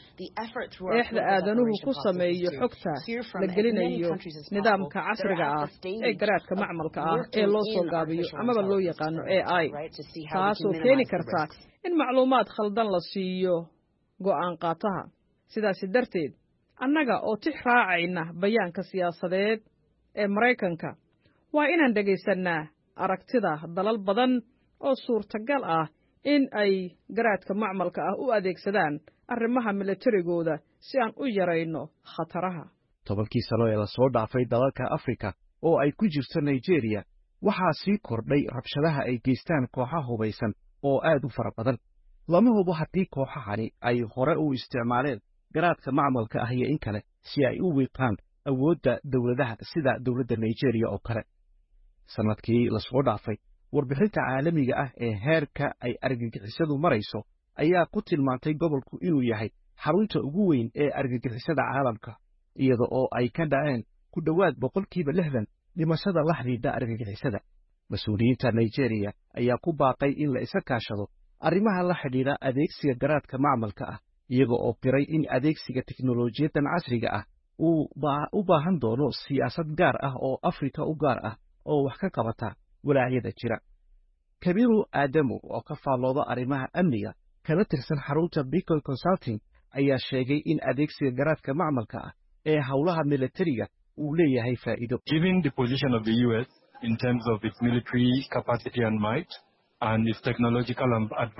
Speaker 13: eexda aadanuhu ku sameeyo xogta la gelinayo nidaamka casriga ah ee garaadka macmalka ah ee loo soo gaabiyo amaba loo yaqaano AI taasoo keeni karta in macluumaad khaldan la siiyo go'aan qaataha. sidaas darteed annaga oo tix raacayna bayaanka siyaasadeed ee Maraykanka waa inaan dhageysanaa aragtida dalal badan oo suurtagal ah in ay garaadka macmalka ah u adeegsadaan arrimaha militarigooda si aan u yarayno khataraha.
Speaker 11: 10 sano ee la soo dhaafay dalalka Afrika oo ay ku jirto Nigeria waxaa sii kordhay rabshadaha ay geystaan kooxaha hubaysan oo aad u fara badan. lama hubo haddii kooxahani ay hore u isticmaaleen garaadka macmalka ah iyo in kale si ay u wiiqaan awoodda dawladaha sida dawladda Nigeria oo kale. Sanadkii la soo dhaafay warbixinta caalamiga ah ee heerka ay argagixisadu marayso ayaa ku tilmaantay gobolku inuu yahay xarunta ugu weyn ee argagixisada caalamka iyada oo ay ka dhaceen ku dhawaad 60% dhimashada la xiriirta argagixisada. Mas'uuliyiinta Nigeria ayaa ku baaqay in la iska kaashado arrimaha la xiriira adeegsiga garaadka macmalka ah iyaga oo qiray in adeegsiga teknolojiyaddan casriga ah uu u baahan doono siyaasad gaar ah oo Afrika u gaar ah oo wax ka qabata walaacyada jira. Kabiru Adamu oo ka faallooda arrimaha amniga kana tirsan xarunta Beacon Consulting ayaa sheegay in adeegsiga garaadka macmalka ah ee hawlaha militariga uu leeyahay faa'iido.
Speaker 14: Given the position of the US in terms of its military capacity and might and its technological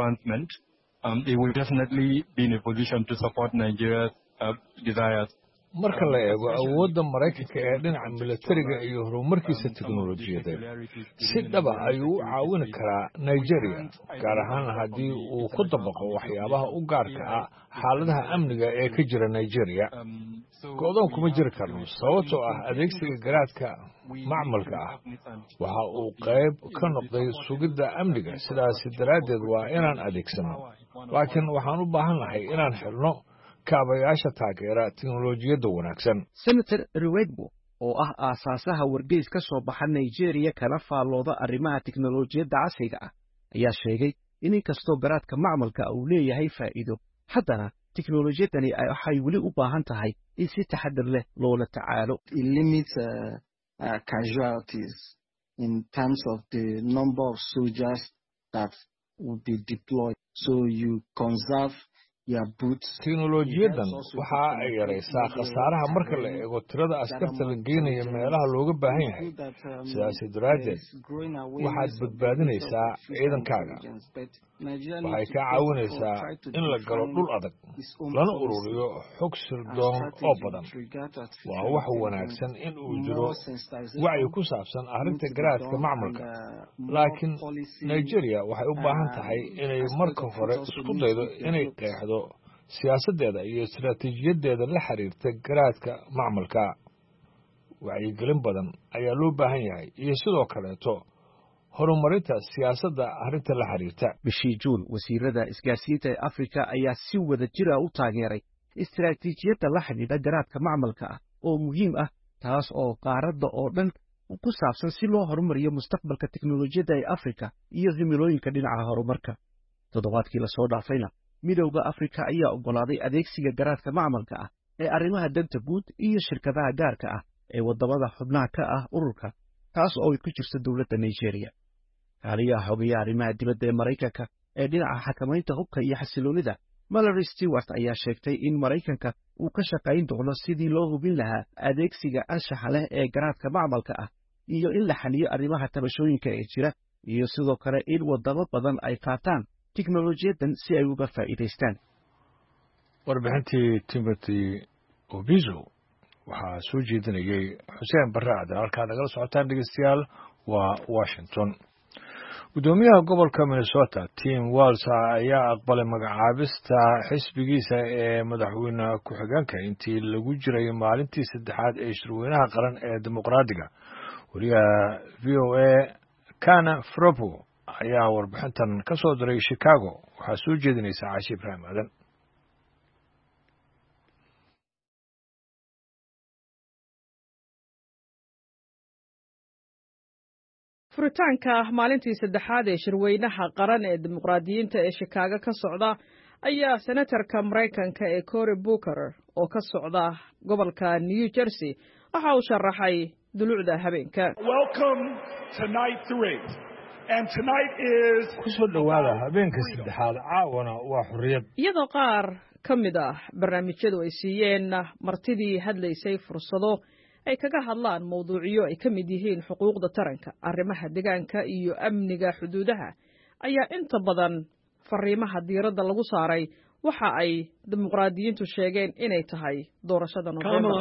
Speaker 14: advancement, it will definitely be in a position to support Nigeria's desires
Speaker 1: marka la eego awoodda maraykanka ee dhinaca militariga iyo horumarkiisa teknolojiyadeed si dhaba ayuu u caawini karaa nigeria gaar ahaan haddii uu ku dabaqo waxyaabaha u gaarka ah xaaladaha amniga ee ka jira nigeria go'doon kuma jiri karno sababtoo ah adeegsiga garaadka macmalka ah waxa uu qayb ka noqday sugidda amniga sidaasi daraaddeed waa inaan adeegsanno laakiin waxaan u baahan nahay inaan xidhno kaabayaasha taageera teknolojiyadda wanaagsan.
Speaker 11: senator Riwegbo oo ah aasaasaha wargeys ka soo baxa Nigeria kana faallooda arrimaha teknolojiyadda casriga ah ayaa sheegay in inkastoo garaadka macmalka uu leeyahay faa'iido haddana teknolojiyadani waxay weli u baahan tahay in si taxadar leh loola tacaalo.
Speaker 15: It limits casualties in terms of the number of soldiers that will be deployed, so you conserve
Speaker 1: teknolojiyaddan waxa ay yaraysaa khasaaraha marka la eego tirada askarta la geynayo meelaha looga baahan yahay sidaasi daraaddeed waxaad badbaadinaysaa ciidankaaga waxay kaa caawinaysaa in la galo dhul adag lana ururiyo xog sirdoon oo badan waa wax wanaagsan in uu jiro wacyi ku saabsan arrinta garaadka macmalka laakiin nigeria waxay u baahan tahay inay marka hore isku daydo inay qeexdo siyaasaddeeda iyo istaraatiijiyadeeda la xiriirta garaadka macmalka wacyigelin badan ayaa loo baahan yahay iyo sidoo kaleeto horumarinta siyaasadda arrinta la xiriirta.
Speaker 11: bishii juun wasiirada isgaarsiinta ee afrika ayaa si wada jir ah u taageeray istaraatiijiyadda la xidhiidha garaadka macmalka ah oo muhiim ah taas oo qaaradda oo dhan ku saabsan si loo horumariyo mustaqbalka teknolojiyadda ee afrika iyo himilooyinka dhinaca horumarka. toddobaadkii la soo dhaafayna midowda afrika ayaa oggolaaday adeegsiga garaadka macmalka ah ee arrimaha danta guud iyo shirkadaha gaarka ah ee waddamada xubnaha ka ah ururka taas oo ay ku jirto dowladda nigeria. kaaliyaha xogeeya arrimaha dibadda ee maraykanka ee dhinaca xakamaynta hubka iyo xasiloonida Mallory Stewart ayaa sheegtay in maraykanka uu ka shaqayn doono sidii loo hubin lahaa adeegsiga anshaxa leh ee garaadka macmalka ah iyo in la xaliyo arrimaha tabashooyinka ee jira iyo sidoo kale in waddamo badan ay qaataan teknolojiyaddan si ay uga faa'iidaystaan.
Speaker 1: warbixintii Timothy Obizo waxaa soo jeedinayay Xuseen Barre Aadan halkaa nagala socotaan dhegeystayaal waa Washington. gudoomiyaha gobolka Minnesota Tim Walz ayaa aqbalay magacaabista xisbigiisa ee madaxweyne ku-xigeenka intii lagu jiray maalintii saddexaad ee shirweynaha qaran ee dimuqraadiga. wariyaha VOA Kana Fropo ayaa warbixintan ka soo diray Chicago waxaa soo jeedinaysa Caashi Ibraahim Aadan.
Speaker 13: furitaanka maalintii saddexaad ee shirweynaha qaran ee dimuqraadiyiinta ee Chicago ka socda ayaa senatarka Mareykanka ee Cory Booker oo ka socda gobolka New Jersey waxa uu sharaxay dulucda habeenka.
Speaker 1: ku soo dhawaada habeenka saddexaad caawana waa xurriyad.
Speaker 13: iyadoo qaar ka mid ah barnaamijyadu ay siiyeen martidii hadlaysay fursado ay kaga hadlaan mawduucyo ay ka mid yihiin xuquuqda taranka, arrimaha deegaanka iyo amniga xuduudaha, ayaa inta badan fariimaha diiradda lagu saaray waxa ay dimuqraadiyiintu sheegeen inay tahay doorashada November.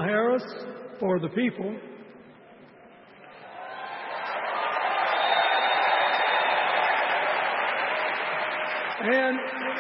Speaker 16: And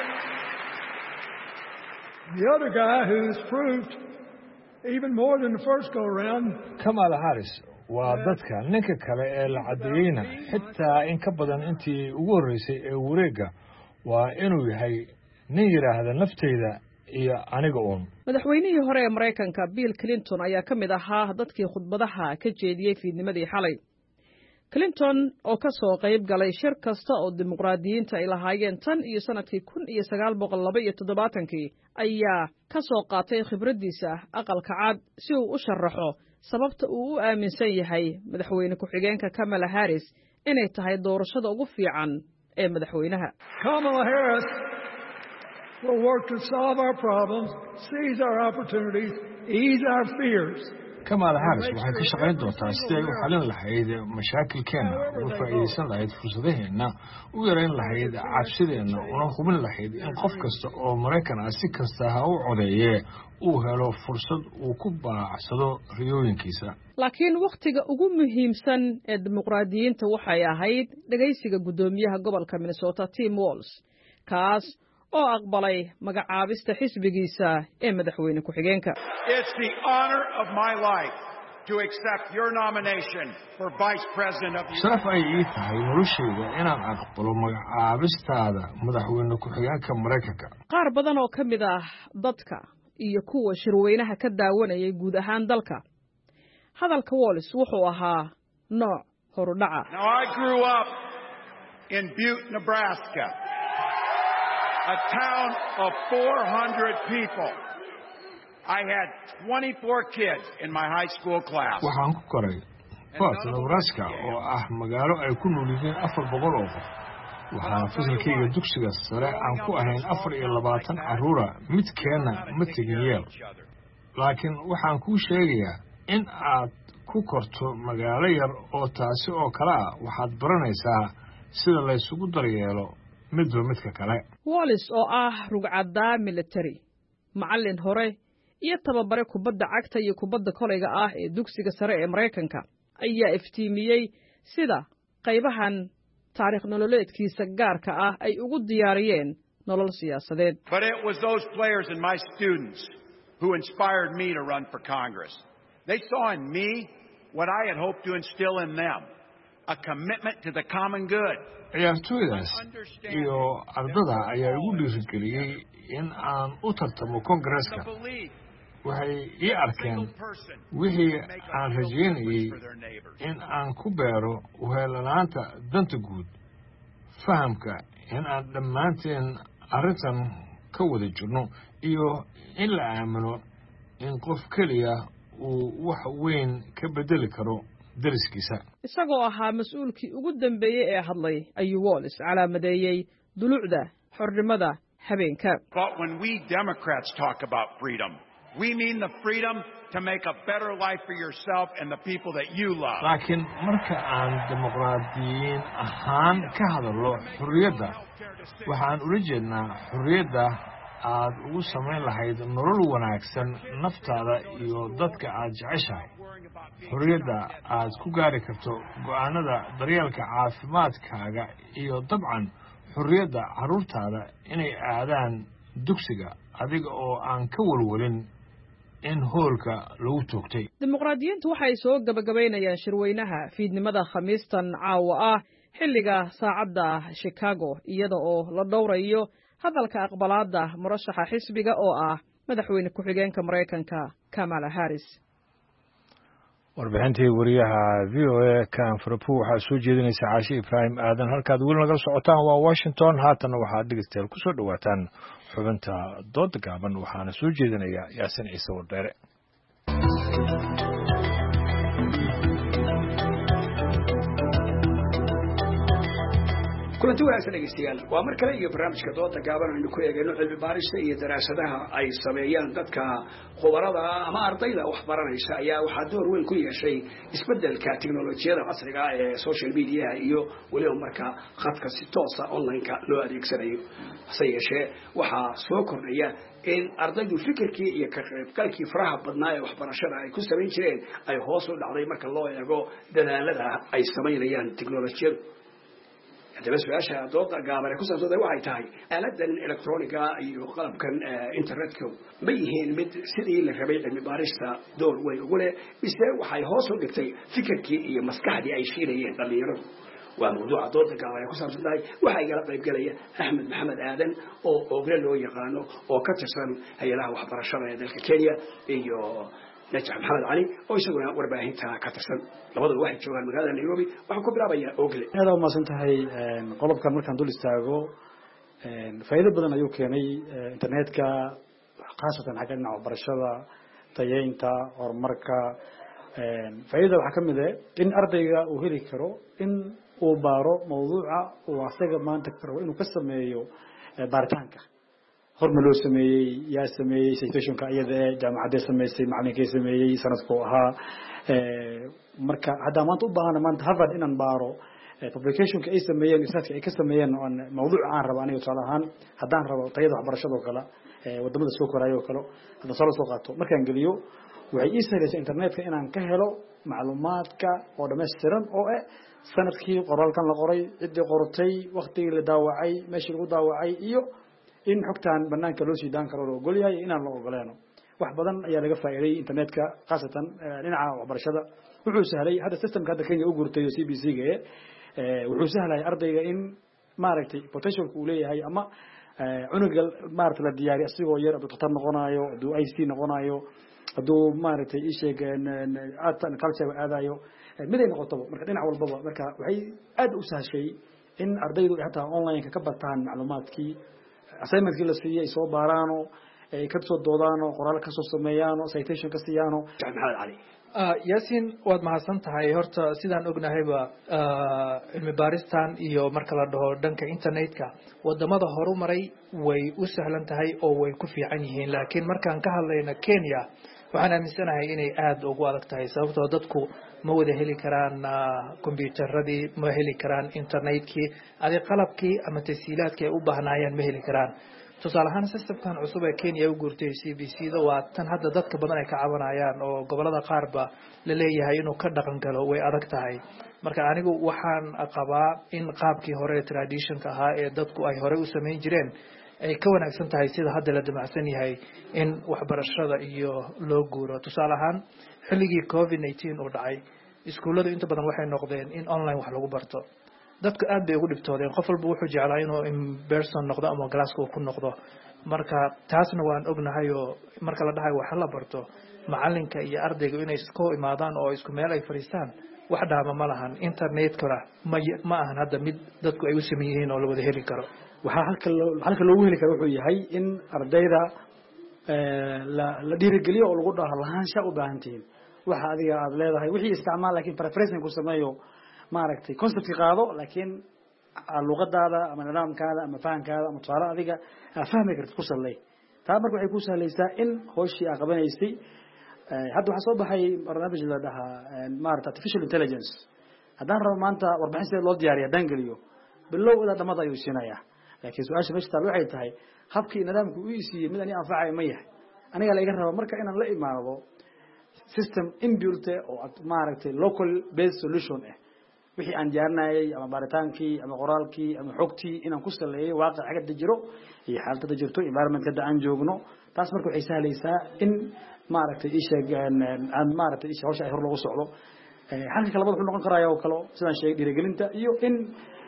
Speaker 16: the other guy who's proved even more than the first go around.
Speaker 1: Kamala Harris waa dadka ninka kale ee la cadeeyayna xitaa in ka badan intii ugu horeysay ee wareega waa inuu yahay nin yiraahda nafteyda iyo aniga uun.
Speaker 13: madaxweynihii hore ee Mareykanka Bill Clinton ayaa ka mid ahaa dadkii khudbadaha ka jeediyay fiidnimadii xalay. Clinton oo ka soo qayb galay shir kasta oo dimuqraadiyiinta ay lahaayeen tan iyo sanadkii 1972 ayaa ka soo qaatay khibradiisa aqalka cad si uu u sharaxo sababta uu u aaminsan yahay madaxweyne ku-xigeenka Kamala Harris inay tahay doorashada ugu fiican ee madaxweynaha.
Speaker 16: Kamala Harris will work to solve our problems, seize our opportunities, ease our fears
Speaker 1: Kamala Harris waxay ka shaqayn doontaa sidii ay u xalin lahayd mashaakilkeena, uga faa'iidaysan lahayd fursadaheena, u yarayn lahayd cabsideena, una hubin lahayd in qof kasta oo Maraykan ah si kasta ha u codeeyee uu helo fursad uu ku baacsado riyooyinkiisa.
Speaker 13: laakiin waqtiga ugu muhiimsan ee dimuqraadiyiinta waxay ahayd dhageysiga gudoomiyaha gobolka Minnesota Tim Walz, kaas oo aqbalay magacaabista xisbigiisa ee madaxweyne ku-xigeenka.
Speaker 17: It's the honor of my life to accept your nomination for Vice President of the
Speaker 1: Sharaf ay ii tahay noloshayda inaan aqbalo magacaabistaada madaxweyne ku-xigeenka Maraykanka.
Speaker 13: Qaar badan oo ka mid ah dadka iyo kuwa shirweynaha ka daawanayay guud ahaan dalka, hadalka Walz wuxuu ahaa nooc horudhaca.
Speaker 17: Now I grew up in Butte, Nebraska, a town of 400 people. I had 24 kids in my high school class.
Speaker 1: Waxaan ku koray Butte, Nebraska oo ah magaalo ay ku nool yihiin 400 oo qof. Waxaan fasalkayga dugsiga sare aan ku ahayn 24 carruura, midkeena ma tegin Yale. Laakiin waxaan kuu sheegayaa in aad ku korto magaalo yar oo taasi oo kale ah, waxaad baranaysaa sida la isugu daryeelo midba midka kale.
Speaker 13: Walz oo ah rugcadaa military, macallin hore iyo tababare kubadda cagta iyo kubadda kolayga ah ee dugsiga sare ee Maraykanka, ayaa iftiimiyey sida qaybahan taariikh nololeedkiisa gaarka ah ay ugu diyaariyeen nolol siyaasadeed.
Speaker 17: But it was those players and my students who inspired me to run for Congress. They saw in me what I had hoped to instill in them, a commitment to the common good.
Speaker 1: ciyaartooydaas iyo ardada ayaa igu dhiirigeliyey in aan u tartamo Kongareeska. Waxay ii arkeen wixii aan rajaynayay in aan ku beero uheelanaanta danta guud, fahamka in aan dhammaanteen arrintan ka wada jirno, iyo in la aamino in qof keliya uu wax weyn ka bedeli karo dariskiisa.
Speaker 13: Isagoo ahaa mas'uulkii ugu dambeeyay ee hadlay ayuu Walz calaamadeeyey dulucda xornimada habeenka.
Speaker 17: But when we Democrats talk about freedom, we mean the freedom to make a better life for yourself and the people that you love.
Speaker 1: Laakiin marka aan dimuqraadiyiin ahaan ka hadalno xorriyadda, waxaan ula jeednaa xorriyadda aad ugu samayn lahayd nolol wanaagsan naftaada iyo dadka aad jeceshahay. Xorriyadda aad ku gaari karto go'aanada daryeelka caafimaadkaaga, iyo dabcan xorriyadda carruurtaada inay aadaan dugsiga adiga oo aan ka walwalin in hoolka lagu toogtay.
Speaker 13: Dimuqraadiyiintu waxay soo gabagabaynayaan shirweynaha fiidnimada Khamiistan caawa ah xilliga saacadda Chicago, iyada oo la dhowrayo hadalka aqbalaadda murashaxa xisbiga oo ah madaxweyne ku-xigeenka Maraykanka Kamala Harris.
Speaker 1: warbixintii wariyaha VOA Kanfurpu waxaa soo jeedinaysa Caashi Ibraahim Aadan. halkaad weli nagala socotaan waa Washington. haatana waxaad dhegeystayaal ku soo dhawaataan xubinta dooda gaaban, waxaana soo jeedinaya Yaasin Ciise Wardheere.
Speaker 18: kulanti wanaagsan dhegeystayaal, waa mar kale iyo barnaamijka dooda gaaban aynu ku eegayno cilmi baarista iyo daraasadaha ay sameeyaan dadka khubarada ama ardayda wax baranaysa ayaa waxaa door weyn ku yeeshay isbedelka tiknolojiyada casriga ee social media iyo weliba marka khadka si toosa online-ka loo adeegsanayo. hase yeeshee waxaa soo kordhaya in ardaydu fikirkii iyo ka qaybgalkii faraha badnaa ee waxbarashada ay ku samayn jireen ay hoos u dhacday marka loo eego dadaalada ay samaynayaan tiknolojiyadu. haddaba su-aasha dooda gaaban ee ku saabsantay waxay tahay aaladan electroniga iyo qalabkan internetka ma yihiin mid sidii la rabay cilmi baarista door weyn ugu leh, mise waxay hoos u dhigtay fikirkii iyo maskaxdii ay shiilayeen dhallinyaradu. waa mawduuca dooda gaaban ee ku saabsan tahay. waxaa igala qaybgalaya Axmed Maxamed Aadan oo ogle loo yaqaano oo ka tirsan hay-adaha waxbarashada ee dalka Kenya, iyo Najax Maxamed Cali oo isaguna warbaahinta ka tirsan. labadaba waxay joogaan magaalada Nairobi. waxaan ku bilaabayaa ogle.
Speaker 19: aad u maasan tahay. qodobkan markaan dul istaago, faa'iido badan ayuu keenay internetka, khaasatan xagga dhinaca waxbarashada, tayeynta, horumarka. faa'iidada waxaa ka mid ah in ardayga uu heli karo in uu baaro mawduuca uu asaga maanta rabo inuu ka sameeyo baaritaanka. horma loo sameeyey yaa sameeyey situationka iyada jaamacadee sameysay macalinkay sameeyey sanadkuu ahaa marka haddaa maanta u baahana maanta Harvard inaan baaro publicationka ay sameeyeen research ay ka sameeyeen oo mawduuc aan rabo aniga tusaale ahaan haddaan rabo tayada waxbarashada oo kale wadamada soo koraayo oo kale haddaan soo qaato markaan geliyo waxay ii sahlaysaa internetka inaan ka helo macluumaadka oo dhammaystiran oo sanadkii qoraalkan la qoray ciddii qortay waqtigii la daawacay meeshii lagu daawacay iyo in xogtaan banaanka loo sii daan karo oo ogol yahay inaan la ogoleeno wax badan ayaa laga faa'iiday internetka khaasatan dhinaca waxbarashada wuxuu sahlay hadda systemka hadda Kenya u gurtay CBC-ga wuxuu sahlay ardayga in maaragtay potential uu leeyahay ama cunuga maaragtay la diyaariyo asigoo yar oo tatar noqonayo oo IC noqonayo haduu maaragtay isheegan aadtan culture aadayo miday noqoto marka dhinac walba marka waxay aad u sahashay in ardaydu xitaa online ka bartaan macluumaadkii assignmentkii la siiyay soo baaraano ay ka soo doodaano qoraal ka soo sameeyaano citation ka siiyaano
Speaker 20: Maxamed Cali Yasin waad mahadsan tahay horta sidaan ognahayba cilmi baaristan iyo marka la dhaho dhanka internetka wadamada horumaray way u sahlan tahay oo way ku fiican yihiin laakiin markaan ka hadlayna Kenya waxaan aaminsanahay inay aad ugu adag tahay sababtoo dadku ma wada heli karaan kombiyuutarradii ma heli karaan internetkii adi qalabkii ama tashiilaadkii ay u baahnaayeen ma heli karaan tusaale ahaan systemkan cusub ee Kenya u guurtay CBC-da waa tan hadda dadka badan ay ka cabanayaan oo gobolada qaarba la leeyahay inuu ka dhaqan galo way adag tahay marka anigu waxaan qabaa in qaabkii hore traditionka ahaa ee dadku ay hore u sameyn jireen ay ka wanaagsan tahay sida hadda la damacsan yahay in waxbarashada iyo loo guuro tusaale ahaan xilligii COVID-19 uu dhacay iskuuladu inta badan waxay noqdeen in online wax lagu barto dadku aad bay ugu dhibtoodeen qof walba wuxuu jeclaa inuu in person noqdo ama glasgow ku noqdo marka taasna waan ognahay oo marka la dhahay wax la barto macalinka iyo ardayga inay isku imaadaan oo isku meel ay fariistaan wax dhaama ma lahan internetkana ma ahan hadda mid dadku ay u sameeyeen oo la wada heli karo
Speaker 19: waxa halka loogu heli karo wuxuu yahay in ardayda la dhiirigeliyo oo lagu dhaho lahaansha u baahantiin waxa adiga aad leedahay wixii isticmaal laakiin preference ku sameeyo maaragtay concept qaado laakiin luqadaada ama nidaamkaada ama fahankaada ama tusaale adiga fahmi kartid ku salay taa marka waxay ku sahlaysaa in hooshii aad qabanaysay hadda waxa soo baxay barnaamij la dhahaa maaragtay artificial intelligence haddaan rabo maanta warbixin sida loo diyaariyo haddaan geliyo bilow ilaa dhammaad ayuu siinayaa laakiin su-aasha meesha taal waxay tahay habkii nidaamku u siiyey mid ani anfacay ma yahay aniga la iga raba marka inaan la imaado system inbuilt oo maaragtay local based solution wixii aan diyaarinayay ama baaritaankii ama qoraalkii ama xogtii inaan ku saleeyay waaqic xagga jiro iyo xaaladda jirto environment kada aan joogno taas marka waxay sahlaysaa in maaragtay aan maaragtay hawsha ay hor loogu socdo halka labada wuxuu noqon karaa oo kale sidaan sheegay dhiirigelinta iyo in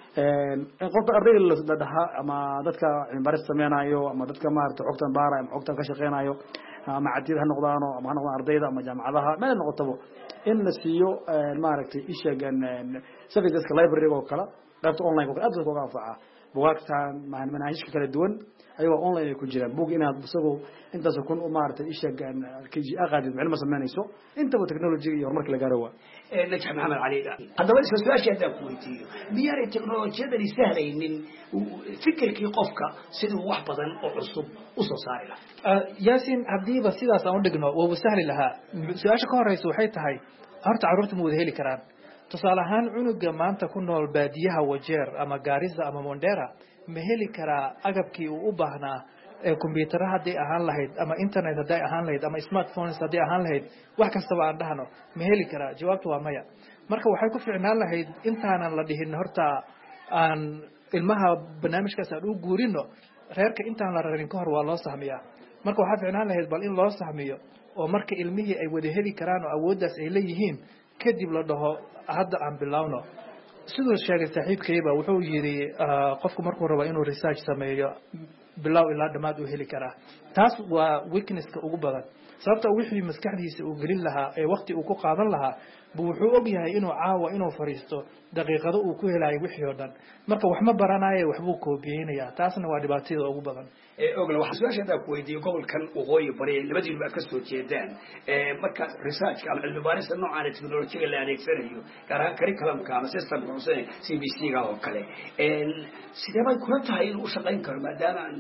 Speaker 19: qofka ardayda la dhahaa ama dadka cilmi baaris sameynayo ama dadka maaragtay xogtan baarayo ama xogtan ka shaqeynayo ama cadid ha noqdaano ama ha noqdaan ardayda ama jaamacadaha meel noqotaba in la siiyo maaragtay isheegan serviceska library oo kala qaybta online oo kala aad uga anfaca buugaagta manhajka kala duwan ayagoo online ay ku jiraan buug inaad isagu intaas kun u maaragtay isheegan KGA qaadid cilmi sameynayso intaba technology iyo horumarka la gaaro waa
Speaker 20: نجح محمد علي هذا بس سؤال شيء ده كويتي ميار التكنولوجيا ده يسهل إن فكر كي قفك سيده وحبطا وعصب وصار له
Speaker 21: ياسين عبدي بس إذا صندقنا وبسهل لها سؤال شكون رئيس وحيد هاي هرت عرورت مودهلي كران تصالحان عنق ما أنت كنا البادية وجير أما جاريزة أما مونديرا مهلي كرا أجبكي وأبهنا كمبيوتر هذي أهان لهيد أما إنترنت هذي أهان لهيد أما سمارت فونز هذي أهان لهيد واحد كسب عندهانو مهلي كرا جوابته ومايا مركب وحيكون في عنان لهيد إنتانا لديه النهرتا عن المها برنامج كسرو جورينو غيرك إنتانا لرين كهر والله سهمية مركب وحيد في عنان لهيد بل إن الله سهمية ومركب علمه أي ودهلي كرانو أو ودس إليهين كدب لده هذا عن بلاونه sidoo sheegay saaxiibkayba wuxuu yiri qofku markuu rabo inuu research sameeyo bilow ilaa dhamaad uu heli karaa taas waa weaknesska ugu badan sababta wixii maskaxdiisa uu gelin lahaa ee waqti uu ku qaadan lahaa buu wuxuu og yahay inuu caawa inuu fariisto daqiiqado uu ku helayo wixii oo dhan marka wax ma baranayo wax buu koobiyeenaya taasna waa dhibaatada ugu badan
Speaker 20: ogla waxa su'aasha ku weydiiyay gobolkan waqooyi bari labadiiba ka soo jeedaan marka research ama cilmi baarista noocan teknolojiyada la adeegsanayo gaar ahaan curriculumka ama systemka CBC ga oo kale sidee bay kula tahay inuu shaqeyn karo maadaama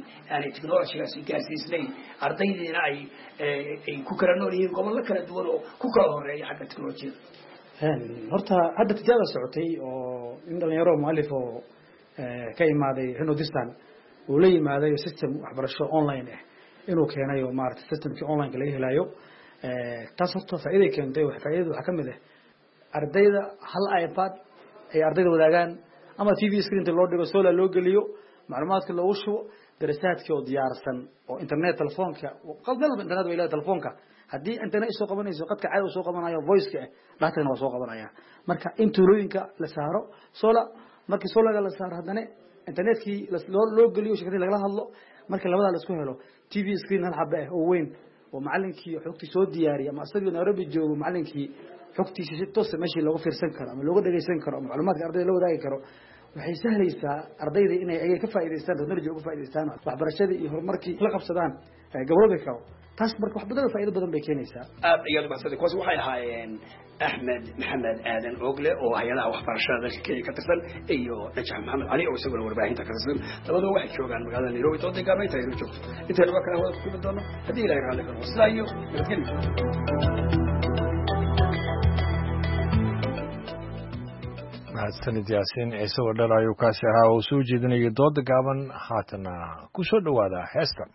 Speaker 18: aanay technologygaasi gaarsiisnayn ardaydiina ay ku kala nool yihiin gobollo kala duwan oo ku kala horeeya xagga technologyada
Speaker 19: horta hadda tijaaba socotay oo in dhalinyaro mualif oo ka imaaday Hindustan uu la yimaaday system waxbarasho online ah inuu keenay oo maartay systemkii online laga helayo taas horta faa'iido keentay waxa kamid ah ardayda hal iPad ay ardayda wadaagaan ama TV screen loo dhigo soo loo geliyo macluumaadka loogu shubo darasaadkii oo diyaarsan oo internet telefoonka qaldan internet weyla telefoonka haddii internet soo qabanayso qadka caadi soo qabanayo voice-ka dhatana soo qabanaya marka intuulooyinka la saaro soola markii soolaga la saaro hadana internetkii loo geliyo shirkadii laga hadlo marka labada la isku helo TV screen hal xabba ah oo weyn oo macallinkii xogtii soo diyaariyay ama asagii Nairobi joogo macallinkii xogtiisa si toos ah meeshii looga fiirsan karo ama looga dhageysan karo ama macluumaadka ardayda la wadaagi karo waxay sahlaysaa ardayda inay ay ka faa'iideystaan technology uga faa'iideystaan waxbarashada iyo horumarkii la qabsadaan gobolada kale taas marka wax badan faa'iido badan bay keenaysaa
Speaker 18: aad iyadu baa sidoo kale waxay ahaayeen Ahmed Maxamed Aadan Ogle oo hay'adaha waxbarashada dalka Kenya ka tirsan iyo Najax Maxamed Ali oo isaguna warbaahinta ka tirsan labadaba waxay joogaan magaalada Nairobi oo deegaanka ay tahay joogto inta laba kala wada ku doono hadii ilaahay raali ka noqdo sidaa iyo
Speaker 1: mahadsanid yaasiin ciise wadhar ayuu kaasi ahaa oo soo jeedinayay dooda gaaban haatana ku soo dhowaada heestan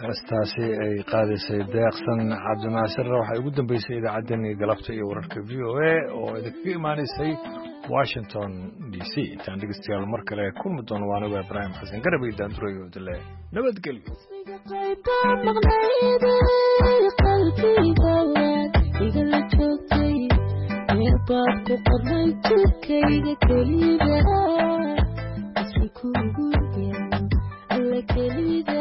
Speaker 1: heestaasi ay qaadaysay deeqsan cabdinaasirna waxay ugu dambeysay idaacaddeenii galabta iyo wararka v o a oo idinkaga imaanaysay washington d c intaan dhegeystayaal mar kale kulmi doono waa anigu ibraahim xasan garab iyo daandurayo dile nabadgelyo
Speaker 4: Kelida